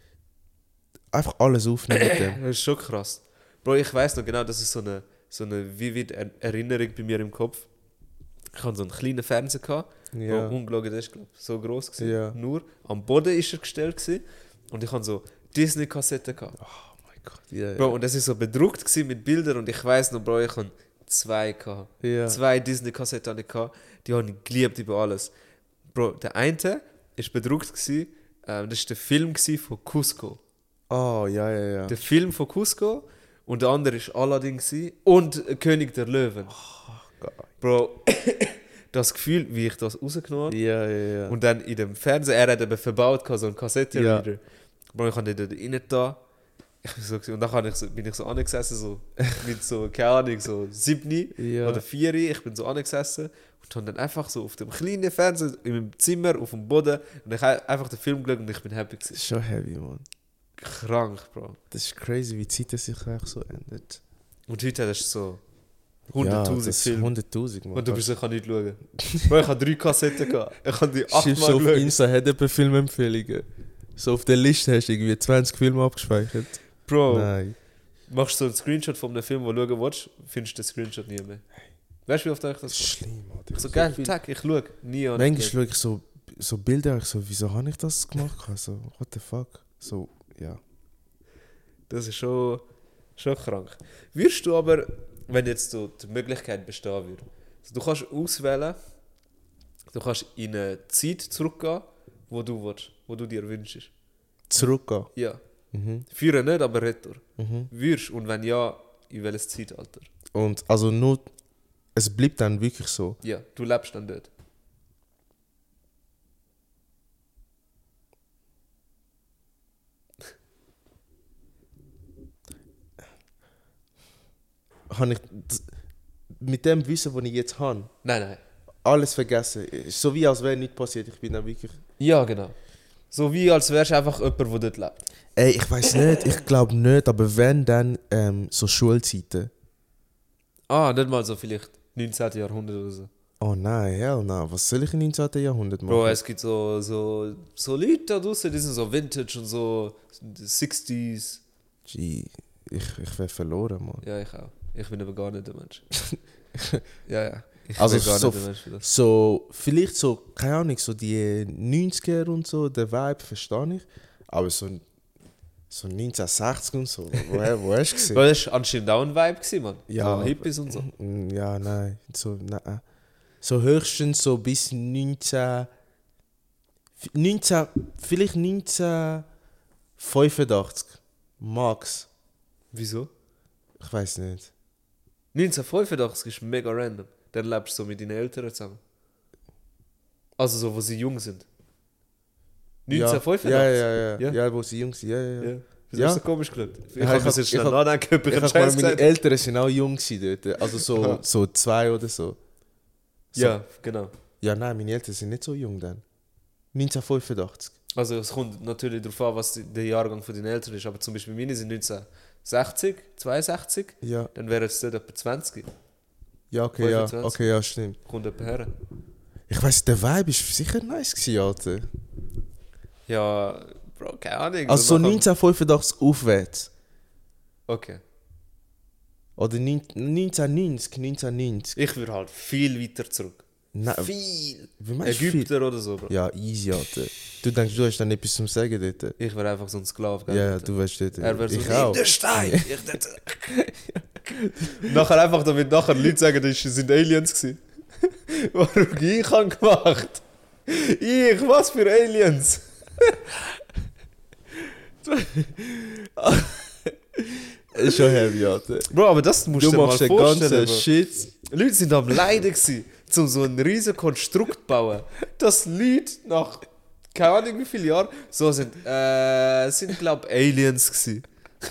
Einfach alles aufnehmen mit dem.
Das ist schon krass. Bro, ich weiß noch genau, das ist so eine, so eine vivid Er- Erinnerung bei mir im Kopf. Ich hatte so einen kleinen Fernseher, gehabt,
Ja.
der ungelogen ist, glaub, so groß gewesen.
Ja.
Nur am Boden ist er gestellt gewesen, und ich hatte so Disney-Kassetten gehabt.
Oh mein Gott. Ja,
Bro, und das ist so bedruckt gewesen mit Bildern, und ich weiß noch, Bro, ich hatte zwei gehabt.
ja.
Zwei Disney-Kassetten hatte ich gehabt, die habe ich geliebt über alles. Bro, der eine ist bedruckt gewesen, ähm, das war der Film gewesen von Cusco.
Oh, ja, ja, ja.
Der Film von Cusco, und der andere war Aladdin gewesen, und König der Löwen.
Gott.
Bro, das Gefühl, wie ich das rausgenommen habe,
Ja, ja, ja.
und dann in dem Fernseher, er hat eben verbaut, so einen Kassettenreader.
Ja.
Bro, ich habe den da rein da. Ich bin so, gewesen, und dann habe ich so, bin ich so angesessen, so mit so, keine Ahnung, so sieben
Ja.
oder vier. Ich bin so angesessen und habe dann einfach so auf dem kleinen Fernseher in meinem Zimmer auf dem Boden, und ich habe einfach den Film geschaut und ich bin happy
Das
gewesen.
ist schon heavy, man.
Krank, Bro.
Das ist crazy, wie die Zeit sich eigentlich so ändert.
Und heute hast du so
Ja,
hunderttausend
das ist
Filme.
hunderttausend, man.
Und du bist, ich kann nicht schauen. Bro, ich habe drei Kassetten gehabt. Ich habe die achtmal
Schiebst du auf
geschaut.
Insta, hat jemand Filmempfehlungen. So auf der Liste hast du irgendwie zwanzig Filme abgespeichert.
Bro,
Nein.
machst du so einen Screenshot von einem Film, wo du schauen willst, findest du den Screenshot nie mehr. Weißt du, wie oft ich
Das
das
ist schlimm, Alter.
Ich so, geil,
viel-
tack, ich schaue. Nie an.
Manchmal schaue ich so, so Bilder, ich so, wieso habe ich das gemacht? Also, what the fuck? So, ja.
Das ist schon, schon krank. Würdest du aber, wenn jetzt so die Möglichkeit bestehen würde, also du kannst auswählen, du kannst in eine Zeit zurückgehen, wo du willst, wo du dir wünschst.
Zurückgehen.
Ja.
Mhm.
Führen nicht, aber retour.
Mhm.
Würdest, und wenn ja, in welches Zeitalter?
Und also nur, es bleibt dann wirklich so.
Ja, du lebst dann dort.
Habe ich das, mit dem Wissen, das ich jetzt habe,
Nein, nein.
alles vergessen. Ist so wie als wäre nichts passiert. Ich bin dann wirklich.
Ja, genau. So wie als wärst du einfach jemand, der dort lebt.
Ey, ich weiß nicht, ich glaube nicht, aber wenn dann ähm, so Schulzeiten.
Ah, nicht mal so vielleicht neunzehnten. Jahrhundert oder so.
Oh nein, hell no. Was soll ich im neunzehnten. Jahrhundert machen?
Bro, es gibt so, so, so Leute da draußen, die sind so Vintage und so sechziger.
Gee, ich, ich wäre verloren, Mann.
Ja, ich auch. Ich bin aber gar nicht der Mensch. ja, ja. Ich
Also
bin gar
so,
nicht der Mensch für das.
so, vielleicht so, keine Ahnung, so die neunziger und so, der Vibe verstehe ich. Aber so, so neunzehnhundertsechzig und so, woher, wo hast du gesehen?
Weil das war anscheinend auch ein Vibe, gewesen, Mann.
Ja,
So Hippies und so.
Mm, Ja, nein. So, nein. So höchstens so bis neunzehn. neunzehn vielleicht neunzehnhundertfünfundachtzig. Max.
Wieso?
Ich weiß nicht.
neunzehnhundertfünfundachtzig ist mega random. Dann lebst du so mit deinen Eltern zusammen. Also so, wo sie jung sind. neunzehnhundertfünfundachtzig?
Ja, ja, ja. Ja,
Ja.
ja wo sie jung sind. Ja, ja, ja.
Ja. Wieso
Ja.
hast du so komisch geschaut? Ich
Ja,
kann
ich
mir
hab-
jetzt schnell
ich hab-
nachdenken, ob ich
Ich
einen
hab
Scheiß
meine
gesagt habe.
Eltern sind auch jung gewesen dort. Also so,
Aha.
so zwei oder so. so.
Ja, genau.
Ja, nein, meine Eltern sind nicht so jung dann. neunzehnhundertfünfundachtzig.
Also es kommt natürlich darauf an, was die- der Jahrgang von den Eltern ist. Aber zum Beispiel meine sind neunzehnhundertsechzig, zweiundsechzig.
Ja,
Dann wären es dort etwa zwanzig.
ja, okay, ja.
fünfundzwanzig.
Okay, ja, stimmt.
Kommt etwa her.
Ich weiss, der Vibe war sicher nice gewesen, Alter.
Ja, Bro, keine Ahnung.
Also so
nachher-
neunzehnhundertfünfundachtzig aufwärts.
Okay.
Oder neun- neunzehnhundertneunzig, neunzehnhundertneunzig.
Ich würde halt viel weiter zurück.
Nein,
Viel.
wie meinst du viel?
Ägypter oder so, Bro.
Ja, easy, Alter. Du denkst, du hast dann etwas zum Sagen dort?
Ich wäre einfach so ein Sklave. gell,
Ja, ja,
Alter.
du weißt dort.
Er wäre so,
ich
nimm
auch.
den Stein. Ich dort. Nachher einfach, damit nachher Leute sagen, das sind Aliens gewesen. Warum ich han gemacht? Ich, was für Aliens?
Ist schon heavy, Alter.
Bro, aber das musst
Du
du dir mal
machst den
vorstellen.
ganzen
Bro.
Shit.
Leute sind am Leiden gewesen, um so ein riesen Konstrukt zu bauen. Dass Leute nach, keine Ahnung wie viele Jahren, so sind, äh, sind glaube ich Aliens gewesen.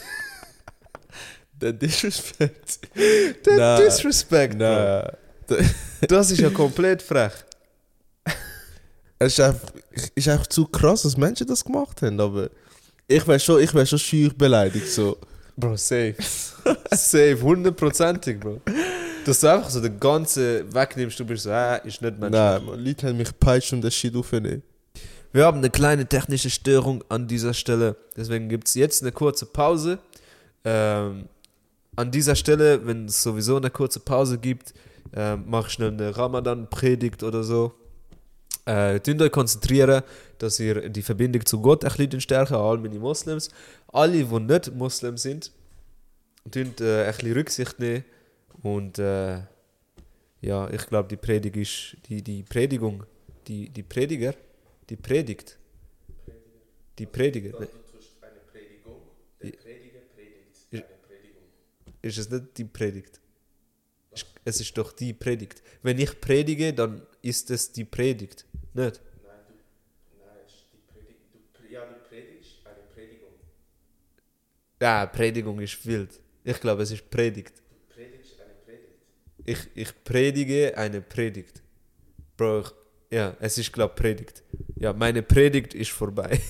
Der Disrespect.
Der
Nein.
Disrespect, Bro.
Nein.
Das ist ja komplett frech.
Es ist einfach, ist einfach zu krass, dass Menschen das gemacht haben, aber ich wäre schon, ich wär schon schüch beleidigt. So.
Bro, safe. Safe, hundertprozentig, Bro. Dass du einfach so den ganzen wegnimmst, du bist so, äh, ist nicht menschlich.
Nein, man, Leute haben mich peitscht und das Shit aufnehmen.
Wir haben eine kleine technische Störung an dieser Stelle, deswegen gibt es jetzt eine kurze Pause. Ähm, an dieser Stelle, wenn es sowieso eine kurze Pause gibt, ähm, mach ich schnell eine Ramadan-Predigt oder so. Äh, Tünt euch konzentrieren, dass ihr die Verbindung zu Gott ein bisschen stärken, all meine Moslems. Alle, die nicht Moslem sind, tünt äh, ein bisschen Rücksicht nehmen. Und äh, ja, ich glaube, die Predigt ist, die, die Predigung, die, die Prediger, die Predigt. Die Prediger. Ne?
Eine Predigung, der Prediger predigt
eine Predigung. Ist es nicht die Predigt? Es ist doch die Predigt. Wenn ich predige, dann ist es die Predigt. Nicht?
Nein, du, nein, die Predigt, du, ja, die Predigt ist eine Predigung.
Ja, Predigung ist wild. Ich glaube, es ist Predigt.
Du predigst eine Predigt.
Ich, ich predige eine Predigt. Bro, ich, ja, es ist, glaube ich, Predigt. Ja, meine Predigt ist vorbei.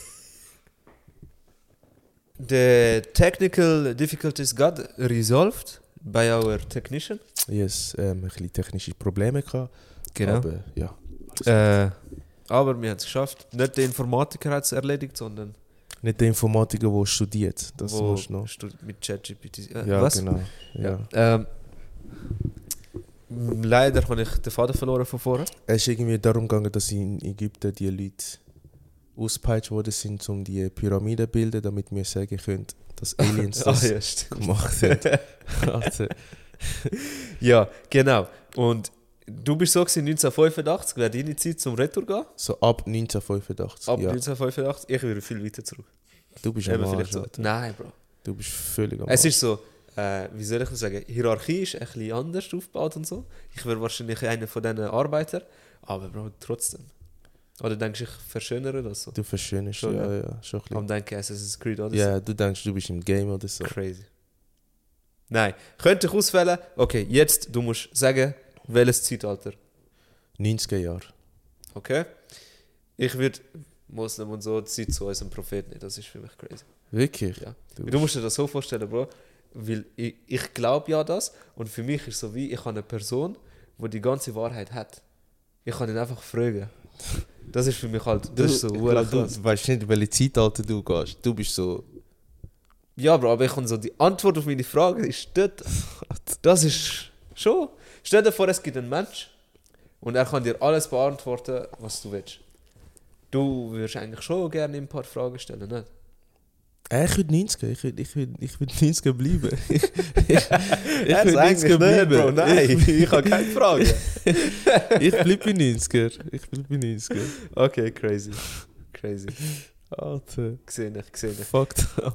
The technical difficulties got resolved by our technician.
Yes, ähm, ein bisschen technische Probleme gehabt.
Genau.
Aber ja.
Äh, aber wir haben es geschafft. Nicht der Informatiker hat es erledigt, sondern
Nicht der Informatiker, der studiert. Das
wo
musst du noch.
stu- mit ChatGPT. Äh,
Ja,
was?
genau. Ja.
Ja. Ähm, leider habe ich den Faden verloren von vorher.
Es ist irgendwie darum gegangen, dass in Ägypten die Leute ausgepeitscht worden sind, um die Pyramiden zu bilden, damit wir sagen können, dass Aliens das
Ah, ja, stimmt.
gemacht haben. Also,
Ja, genau. Und du bist so gewesen, neunzehnhundertfünfundachtzig, wäre deine Zeit zum Retour gehen?
so ab neunzehnhundertfünfundachtzig.
Ab
ja.
neunzehnhundertfünfundachtzig? Ich würde viel weiter zurück.
Du bist ein
Eben
Arsch,
vielleicht so.
Alter.
Nein, Bro.
Du bist völlig am
Es
Arsch.
ist so, äh, wie soll ich das sagen, Hierarchie ist ein bisschen anders aufgebaut und so. Ich wäre wahrscheinlich einer von diesen Arbeitern, aber Bro, trotzdem. Oder denkst du, ich verschönere das so?
Du verschönst,
Schon,
ja,
ja.
ja, schon ein
Am
bisschen.
denken, Assassin's Creed oder
Ja, du denkst, du bist im Game oder so.
so. Crazy. Nein, könnte ich auswählen. Okay, jetzt, du musst sagen, welches Zeitalter.
neunziger Jahre.
Okay? Ich würde Moslem und so, Zeit zu unserem Propheten nicht. Das ist für mich crazy.
Wirklich?
Ja.
Du
Du musst dir das so vorstellen, Bro. Weil ich, ich glaube ja das und für mich ist es so wie, ich habe eine Person, die die ganze Wahrheit hat. Ich kann ihn einfach fragen. Das ist für mich halt, das ist so
ich
ura
glaub, du
krass.
weißt nicht, in welche Zeitalter du gehst. Du bist so...
Ja, Bro, aber ich kann so, die Antwort auf meine Frage ist dort. Das ist schon. Stell dir vor, es gibt einen Mensch und er kann dir alles beantworten, was du willst. Du würdest eigentlich schon gerne ein paar Fragen stellen, nicht?
Äh, ich würde neunziger, ich würde ich würd, ich würd neunziger bleiben. ich ich, ich
Er
würde
sagt
neunziger
nicht,
bleiben.
Bro, nein,
Ich,
ich habe keine Frage.
ich bleibe bei neunziger. Ich bleibe bei neunziger.
Okay, crazy. Crazy.
Alter.
Gesehen, ich gesehen.
Fucked up.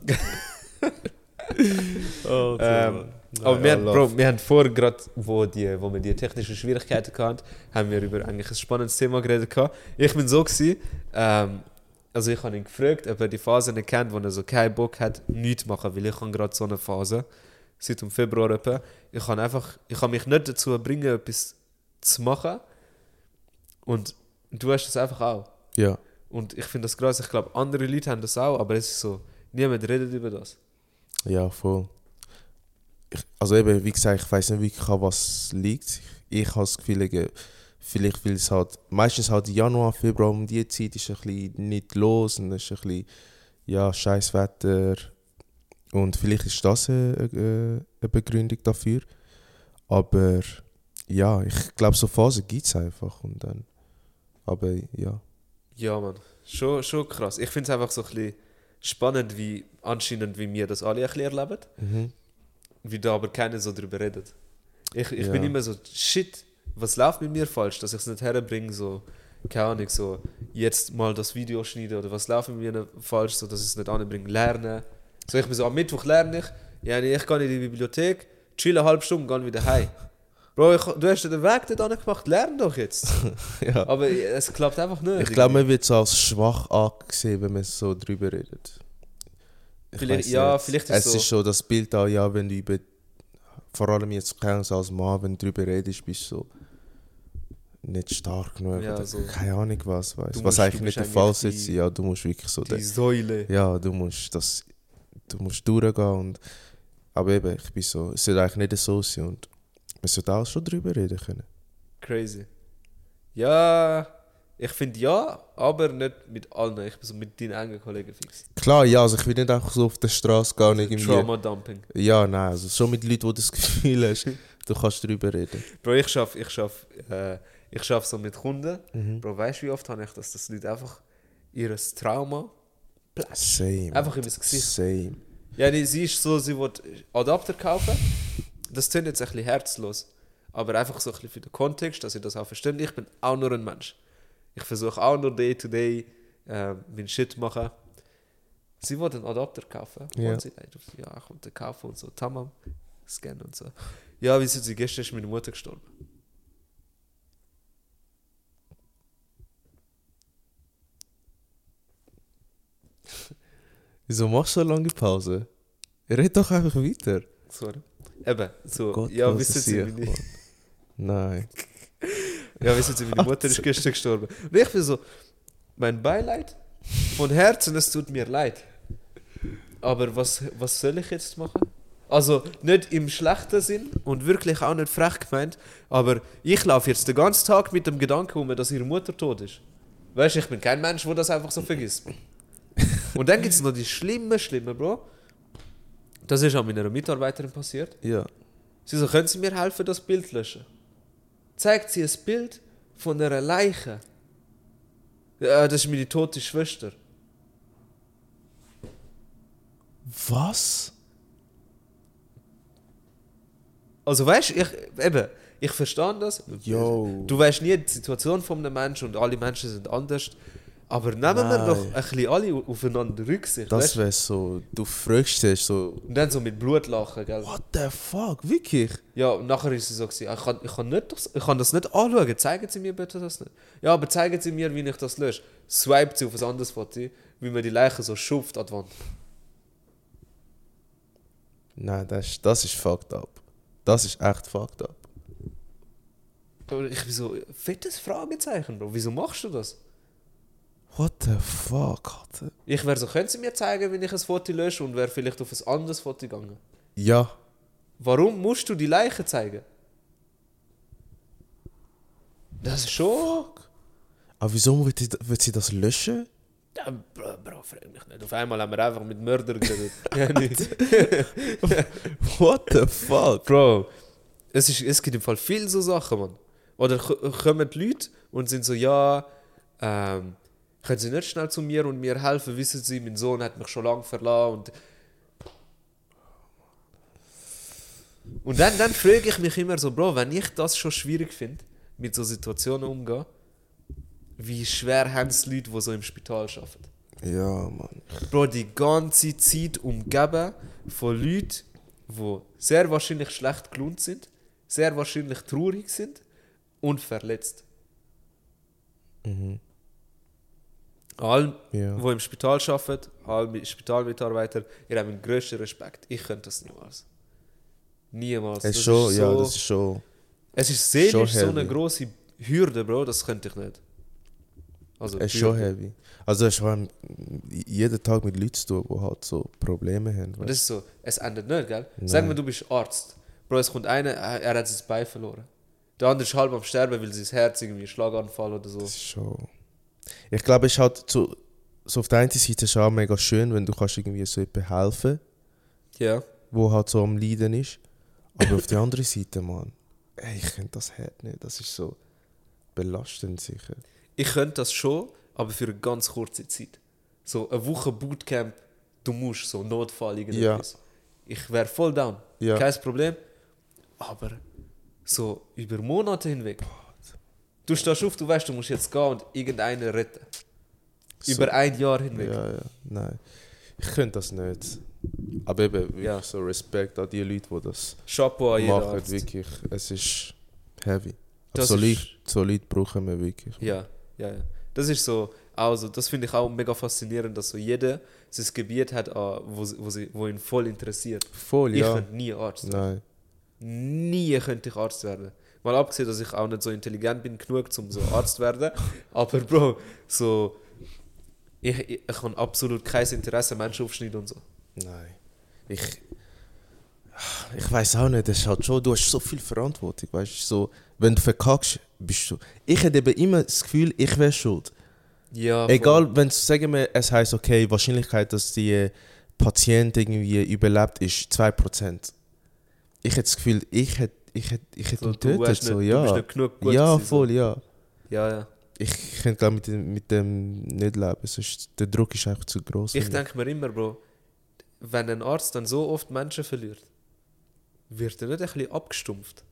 Alter,
Ähm,
Mann.
Aber
Nein,
wir,
I
haben,
love-
Bro, wir haben vorher gerade, wo, die, wo wir die technischen Schwierigkeiten hatten, haben wir über eigentlich ein spannendes Thema geredet. gehabt. Ich bin so gewesen, ähm, also ich habe ihn gefragt, ob er die Phase nicht kennt, wo er so keinen Bock hat, nichts zu machen, weil ich habe gerade so eine Phase, seit dem Februar etwa. Ich kann einfach, ich kann mich nicht dazu bringen, etwas zu machen. Und du hast das einfach auch.
Ja.
Und ich finde das krass, ich glaube, andere Leute haben das auch, aber es ist so, niemand redet über das.
Ja, voll. Ich, also eben, wie gesagt, ich weiß nicht wirklich, an was liegt. Ich habe das Gefühl, ich- vielleicht will es halt, meistens halt Januar, Februar um die Zeit ist ein bisschen nicht los und es ist ein bisschen, ja, scheiß Wetter. Und vielleicht ist das eine, eine, eine Begründung dafür. Aber ja, ich glaube, so Phasen gibt es einfach. Und dann, aber ja.
Ja, Mann. Schon, schon krass. Ich finde es einfach so ein bisschen spannend, wie anscheinend, wie wir das alle ein bisschen erleben.
Mhm.
Wie da aber keiner so drüber redet. Ich, ich
Ja.
bin immer so, shit, was läuft mit mir falsch, dass ich es nicht herbringe, so, keine Ahnung, so, jetzt mal das Video schneiden oder was läuft mit mir nicht falsch, so, dass ich es nicht anbringe, lernen. So, ich bin so, am Mittwoch lerne ich, ja, nee, ich gehe in die Bibliothek, chill eine halbe Stunde, gehe wieder heim. Bro, ich, du hast den Weg dort gemacht, lern doch jetzt.
Ja.
Aber es klappt einfach nicht.
Ich glaube, man wird so als schwach angesehen, wenn man so drüber redet. Ich
Vielleicht-
weiss
ja,
nicht.
vielleicht ist
es
so-
ist schon das Bild auch, ja, wenn du über, vor allem jetzt kennst als Mann, wenn du drüber redest, bist du so, nicht stark genug
Ja,
oder
so.
keine Ahnung was, weißt
Du
was
musst-
eigentlich
du
nicht
bist
der Fall
eigentlich
sein.
die-
Ja, du musst wirklich so...
Die
den-
Säule.
Ja, du musst das... Du musst durchgehen und... Aber eben, ich bin so... Es sollte eigentlich nicht so sein und... Man sollte auch schon drüber reden können.
Crazy. Ja, ich finde ja, aber nicht mit allen. Ich bin so mit deinen engen Kollegen fix.
Klar, ja, also ich will nicht einfach so auf der Straße gehen und irgendwie...
Trauma-Dumping.
Ja, nein, also schon mit Leuten, die das Gefühl hast, du kannst drüber reden.
Bro, ich schaff, ich schaff, äh, ich schaff so mit Kunden.
Mhm.
Bro, weißt du, wie oft habe ich das, dass Leute einfach ihr Trauma platsch.
Same.
Einfach in mein Gesicht.
Same.
Ja, nee, sie ist so, sie will Adapter kaufen. Das klingt jetzt ein bisschen herzlos. Aber einfach so ein bisschen für den Kontext, dass ich das auch verstehe. Ich bin auch nur ein Mensch. Ich versuche auch nur day to day äh, meinen Shit machen. Sie wollte einen Adapter kaufen.
Ja.
Und sie sagt, ja, ich wollte den kaufen und so. Tamam, scannen und so. Ja, wie sind sie? Gestern ist meine Mutter gestorben.
Wieso machst du so lange Pause? Red doch einfach weiter.
Sorry. Eben, so.
Gott,
ja,
was
wissen
ist
sie,
hier,
meine,
Mann? Nein.
ja, wissen sie, meine Mutter ist gestern gestorben. Und ich bin so, mein Beileid von Herzen, es tut mir leid. Aber was, was soll ich jetzt machen? Also nicht im schlechten Sinn und wirklich auch nicht frech gemeint, aber ich laufe jetzt den ganzen Tag mit dem Gedanken um, dass ihre Mutter tot ist. Weißt du, ich bin kein Mensch, der das einfach so vergisst. Und dann gibt es noch die schlimme, schlimme, Bro. Das ist auch meiner Mitarbeiterin passiert.
Ja.
Sie so, können Sie mir helfen, das Bild löschen? Zeigt sie ein Bild von einer Leiche. Ja, das ist meine tote Schwester.
Was?
Also weißt du, ich, eben, ich verstehe das.
Yo.
Du weißt nie die Situation von einem Menschen und alle Menschen sind anders. Aber nehmen wir
Nein.
doch ein bisschen alle aufeinander Rücksicht.
Das
weißt?
wäre so, du fragst dich so,
Und dann so mit Blut lachen, gell?
what the fuck, wirklich?
Ja, und nachher ist sie so, gewesen, ich kann, ich, kann nicht das, ich kann das nicht anschauen, zeigen Sie mir bitte das nicht. Ja, aber zeigen Sie mir, wie ich das lösche. Swipet sie auf ein anderes Foto, wie man die Leiche so schupft an die Wand.
Nein, das ist, das ist fucked up. Das ist echt fucked up.
Und ich bin so, fettes Fragezeichen, Bro, wieso machst du das?
What the fuck, Alter?
Ich wäre so, können Sie mir zeigen, wie ich ein Foto lösche und wäre vielleicht auf ein anderes Foto gegangen.
Ja.
Warum musst du die Leiche zeigen? Das ist schon...
Aber wieso wird sie, wird sie das löschen?
Ja, Bro, Bro, frag mich nicht. Auf einmal haben wir einfach mit Mörder geredet. Ja, nicht.
What the fuck?
Bro, es, ist, es gibt im Fall viele so Sachen, Mann. Oder k- kommen die Leute und sind so, ja, ähm, können Sie nicht schnell zu mir und mir helfen? Wissen Sie, mein Sohn hat mich schon lange verlassen. Und, und dann, dann frage ich mich immer so, Bro, wenn ich das schon schwierig finde, mit so Situationen umzugehen, wie schwer haben es Leute, die so im Spital arbeiten?
Ja, Mann.
Bro, die ganze Zeit umgeben von Leuten, die sehr wahrscheinlich schlecht gelohnt sind, sehr wahrscheinlich traurig sind und verletzt.
Mhm.
Alle,
Ja.
die im Spital arbeiten, alle Spitalmitarbeiter, ihr habt den grössten Respekt. Ich könnte das niemals. Niemals.
Es
Das
ist schon,
ist
ja,
so,
das ist schon.
es ist seelisch
schon
so eine
heavy.
grosse Hürde, Bro, das könnte ich nicht. Also,
Es ist schon
Hürde.
heavy. Also, es war jeden Tag mit Leuten zu tun, die halt so Probleme haben.
Und das ist so, es endet nicht, gell?
Nein.
Sag mir, du bist Arzt. Bro, es kommt einer, er er hat sein Bein verloren. Der andere ist halb am Sterben, weil sein Herz irgendwie einen Schlaganfall oder so.
Das ist schon. Ich glaube, es ist halt so, so auf der einen Seite ist es auch mega schön, wenn du kannst irgendwie so jemandem helfen,
Ja.
wo halt so am Leiden ist. Aber auf der anderen Seite, Mann, ey, ich könnte das halt nicht. Das ist so belastend sicher.
Ich könnte das schon, aber für eine ganz kurze Zeit. So eine Woche Bootcamp, du musst so Notfall irgendetwas. Ich wäre voll down.
Ja.
Kein Problem. Aber so über Monate hinweg. Du stehst auf, du weißt, du musst jetzt gehen und irgendeinen retten.
So.
Über ein Jahr hinweg.
Ja, ja, nein. Ich könnte das nicht. Aber eben, wirklich
Ja.
so Respekt an die Leute, die das
Chapeau an jeden
machen.
Arzt.
Wirklich, es ist heavy.
Das
so,
ist-
Leute, so Leute brauchen wir wirklich.
Ja, ja, ja. Das ist so, also das finde ich auch mega faszinierend, dass so jeder sein Gebiet hat, ah, wo, sie- wo, sie, wo ihn voll interessiert.
Voll,
Ich
ja.
könnte nie Arzt werden.
Nein.
Nie könnte ich Arzt werden. Mal abgesehen, dass ich auch nicht so intelligent bin genug, um so Arzt zu werden. Aber Bro, so... Ich, ich, ich habe absolut kein Interesse, Menschen aufschneiden und so.
Nein. Ich... Ich weiß auch nicht, das ist halt schon, du hast so viel Verantwortung, weißt du, so, wenn du verkackst, bist du... Ich hätte eben immer das Gefühl, ich wäre schuld.
Ja,
Egal, wenn es, sagen wir, es heisst, okay, die Wahrscheinlichkeit, dass die Patient irgendwie überlebt, ist zwei Prozent. Ich hätte das Gefühl, ich hätte ich hätte, ich hätte
so,
ihn tötet,
nicht,
so,
du
ja.
bist nicht genug gut
Ja,
gewesen,
voll,
so.
ja.
Ja, ja.
Ich könnte glaube mit dem, mit dem nicht leben, sonst der Druck ist einfach zu groß.
Ich denke mir immer, Bro, wenn ein Arzt dann so oft Menschen verliert, wird er nicht ein bisschen abgestumpft?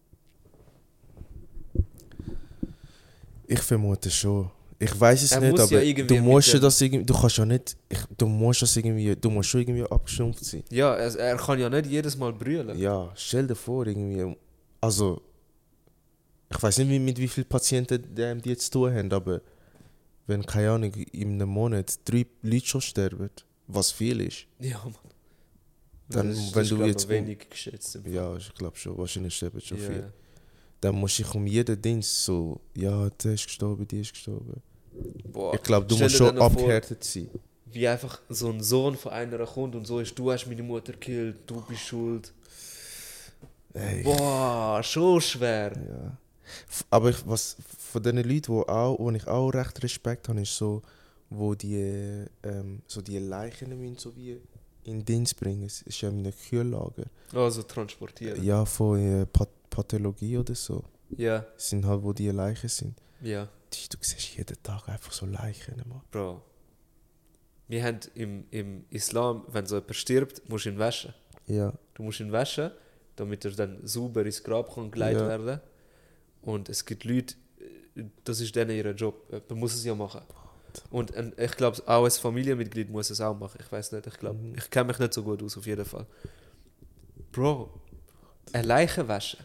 Ich vermute schon. Ich weiß es
Er
nicht,
muss
aber
ja irgendwie
du musst
mit
ja
dem-
das irgendwie, du kannst ja nicht, ich, du musst das irgendwie, du musst schon irgendwie abgestumpft sein.
Ja, er, er kann ja nicht jedes Mal brüllen.
Ja, stell dir vor, irgendwie, also, ich weiß nicht, wie, mit wie vielen Patienten die, die jetzt zu tun haben, aber wenn, keine Ahnung, in einem Monat drei Leute schon sterben, was viel ist,
Ja, Mann.
Dann,
das ist,
wenn
das
du
ist, glaub
jetzt
ich, wenig geschätzt. Im Fall.
ja, ich glaube schon, wahrscheinlich sterben schon
Ja,
viel.
ja.
Dann musst du dich um jeden Dienst so, ja, der ist gestorben, die ist gestorben.
Boah,
Ich glaube, du
stell
musst
dir
schon
dann vor,
abgehärtet sein.
Wie einfach so ein Sohn von einer kommt und so ist, du hast meine Mutter gekillt, du bist schuld.
Ey,
Boah, schon schwer.
ja. F- Aber ich, was von den Leuten, wo, auch, wo ich auch recht Respekt habe, ist so, wo die, ähm, so die Leichen müssen so wie in den Dienst bringen. Es ist ja in einem Kühllager.
Also transportieren.
Ja, von äh, Path Pathologie oder so.
Ja,
Es sind halt, wo die Leichen sind.
ja.
Die- Du siehst jeden Tag einfach so Leichen. Mann.
Bro. Wir haben im, im Islam, wenn so jemand stirbt, musst du ihn waschen.
Ja,
Du musst ihn waschen, damit er dann sauber ins Grab kann geleitet
Ja.
werden. Und es gibt Leute, äh, das ist denen ihr Job. Man muss es ja machen. Und ein, ich glaube, auch als Familienmitglied muss es auch machen. Ich weiß nicht, ich glaube,
Mhm.
ich kenne mich nicht so gut aus, auf jeden Fall. Bro, eine Leiche waschen.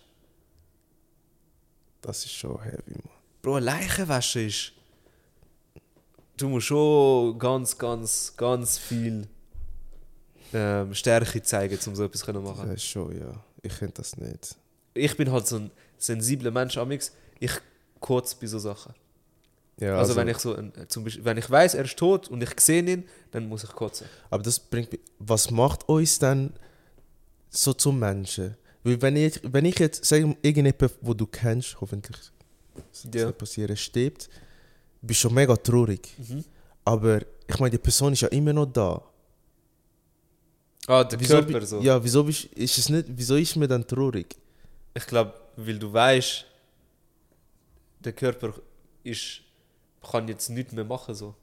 das ist schon heavy, man.
Bro, eine Leiche waschen ist... Du musst schon ganz, ganz, ganz viel ähm, Stärke zeigen, um so etwas zu machen.
Das ist schon, ja. Ich könnte das nicht.
Ich bin halt so ein sensibler Mensch, amix. Ich kotze bei so Sachen.
Ja,
Also, wenn ich so ein, zum Beispiel, wenn ich weiß, er ist tot und ich sehe ihn, dann muss ich kotzen.
Aber das bringt mich. Was macht uns dann so zum Menschen? Weil wenn ich, wenn ich jetzt sage, irgendjemand, wo du kennst, hoffentlich soll das
Ja.
nicht passieren, stirbt, bist du schon mega traurig.
Mhm.
Aber ich meine, die Person ist ja immer noch da.
Ah, der
Wieso
Körper
bi-
so.
Ja, wieso bist, ist es nicht, wieso ist mir dann traurig?
Ich glaube, weil du weißt, der Körper ist, kann jetzt nichts mehr machen. So.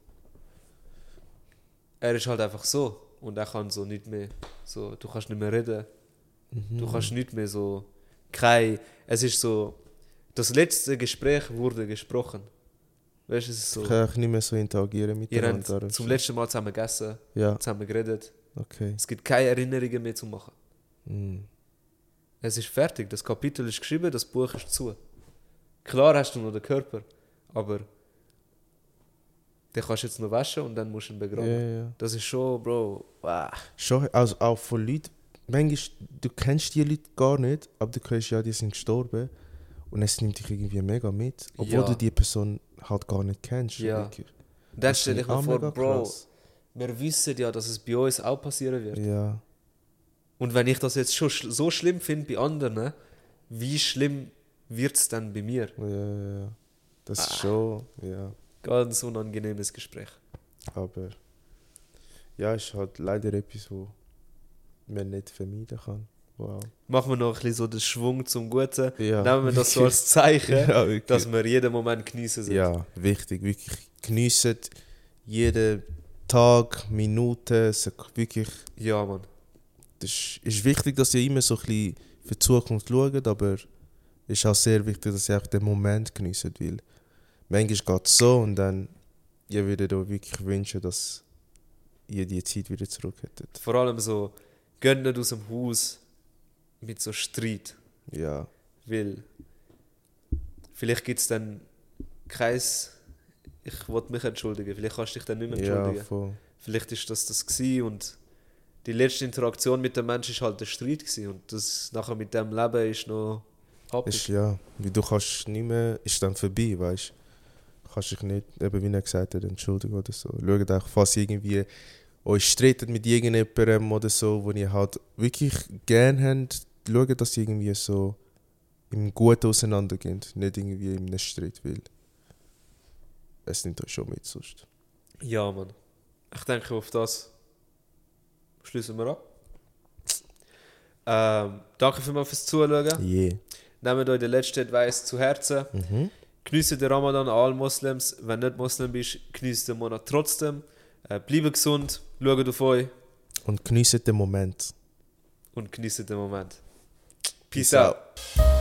Er ist halt einfach so. Und er kann so nicht mehr. So, du kannst nicht mehr reden. Du
Mhm.
kannst nicht mehr so. Kein. Es ist so. Das letzte Gespräch wurde gesprochen. Weißt du, es ist so.
Ich kann auch nicht mehr so interagieren mit
Ihr
der
habt
anderen.
zum letzten Mal zusammen gegessen,
Ja,
zusammen geredet.
okay.
Es gibt keine Erinnerungen mehr zu machen.
Mhm.
Es ist fertig, das Kapitel ist geschrieben, das Buch ist zu. Klar hast du noch den Körper, aber den kannst du jetzt noch waschen und dann musst du ihn
Ja,
begraben.
ja, ja.
Das ist schon, Bro, wow.
Schon, also auch von Leuten, manchmal, du kennst die Leute gar nicht, aber du hörst ja, die sind gestorben und es nimmt dich irgendwie mega mit, obwohl
Ja.
du die Person halt gar nicht kennst.
Ja.
wirklich.
Dann
Das
stell
finde
dich mal
auch
vor,
mega
Bro,
krass.
wir wissen ja, dass es bei uns auch passieren wird.
Ja,
Und wenn ich das jetzt schon schl- so schlimm finde bei anderen, wie schlimm wird es dann bei mir?
ja, ja, ja. Das
Ah.
ist schon, ja,
Ganz unangenehmes Gespräch.
aber ja, ist halt leider etwas, wo man nicht vermeiden kann. Wow.
Machen wir noch ein bisschen so den Schwung zum Guten.
Ja.
Nehmen wir das so als Zeichen,
Ja, wirklich.
dass wir jeden Moment genießen sind.
Ja, wichtig, wirklich. Geniessen jeden Tag, Minute, Sek- wirklich.
Ja, Mann.
Das ist, ist wichtig, dass ihr immer so ein bisschen für die Zukunft schaut, aber es ist auch sehr wichtig, dass ihr auch den Moment geniessen, weil manchmal geht es so und dann ihr würdet euch wirklich wünschen, dass ihr die Zeit wieder zurück hättet.
Vor allem so, gönnt nicht aus dem Haus mit so Streit.
Ja,
Weil vielleicht gibt es dann keins. Ich wollte mich entschuldigen, vielleicht kannst du dich dann nicht mehr
ja,
entschuldigen.
voll.
Vielleicht ist das das gewesen und die letzte Interaktion mit dem Menschen ist halt der Streit gewesen und das nachher mit dem Leben ist noch Happy.
Ist, ja, wie du kannst nicht mehr, ist dann vorbei, weißt du. Kannst dich nicht, eben wie er gesagt hat, entschuldigen oder so. Schaut auch, falls ihr irgendwie euch streitet mit irgendjemandem oder so, wo ihr halt wirklich gern habt, schaut, dass ihr irgendwie so im Guten auseinandergeht, nicht irgendwie in einem Streit, weil es nimmt euch schon mit sonst.
Ja, Mann. Ich denke, auf das schließen wir ab. Ähm, danke vielmals fürs Zuschauen.
Yeah.
Nehmt euch den letzten Advice zu Herzen.
Mhm.
Genießt den Ramadan an alle Moslems. Wenn du nicht Moslem bist, genießt den Monat trotzdem. Äh, bleibt gesund, schaut auf euch
Und genießt den Moment.
und genießt den Moment. Peace,
Peace
out.
out.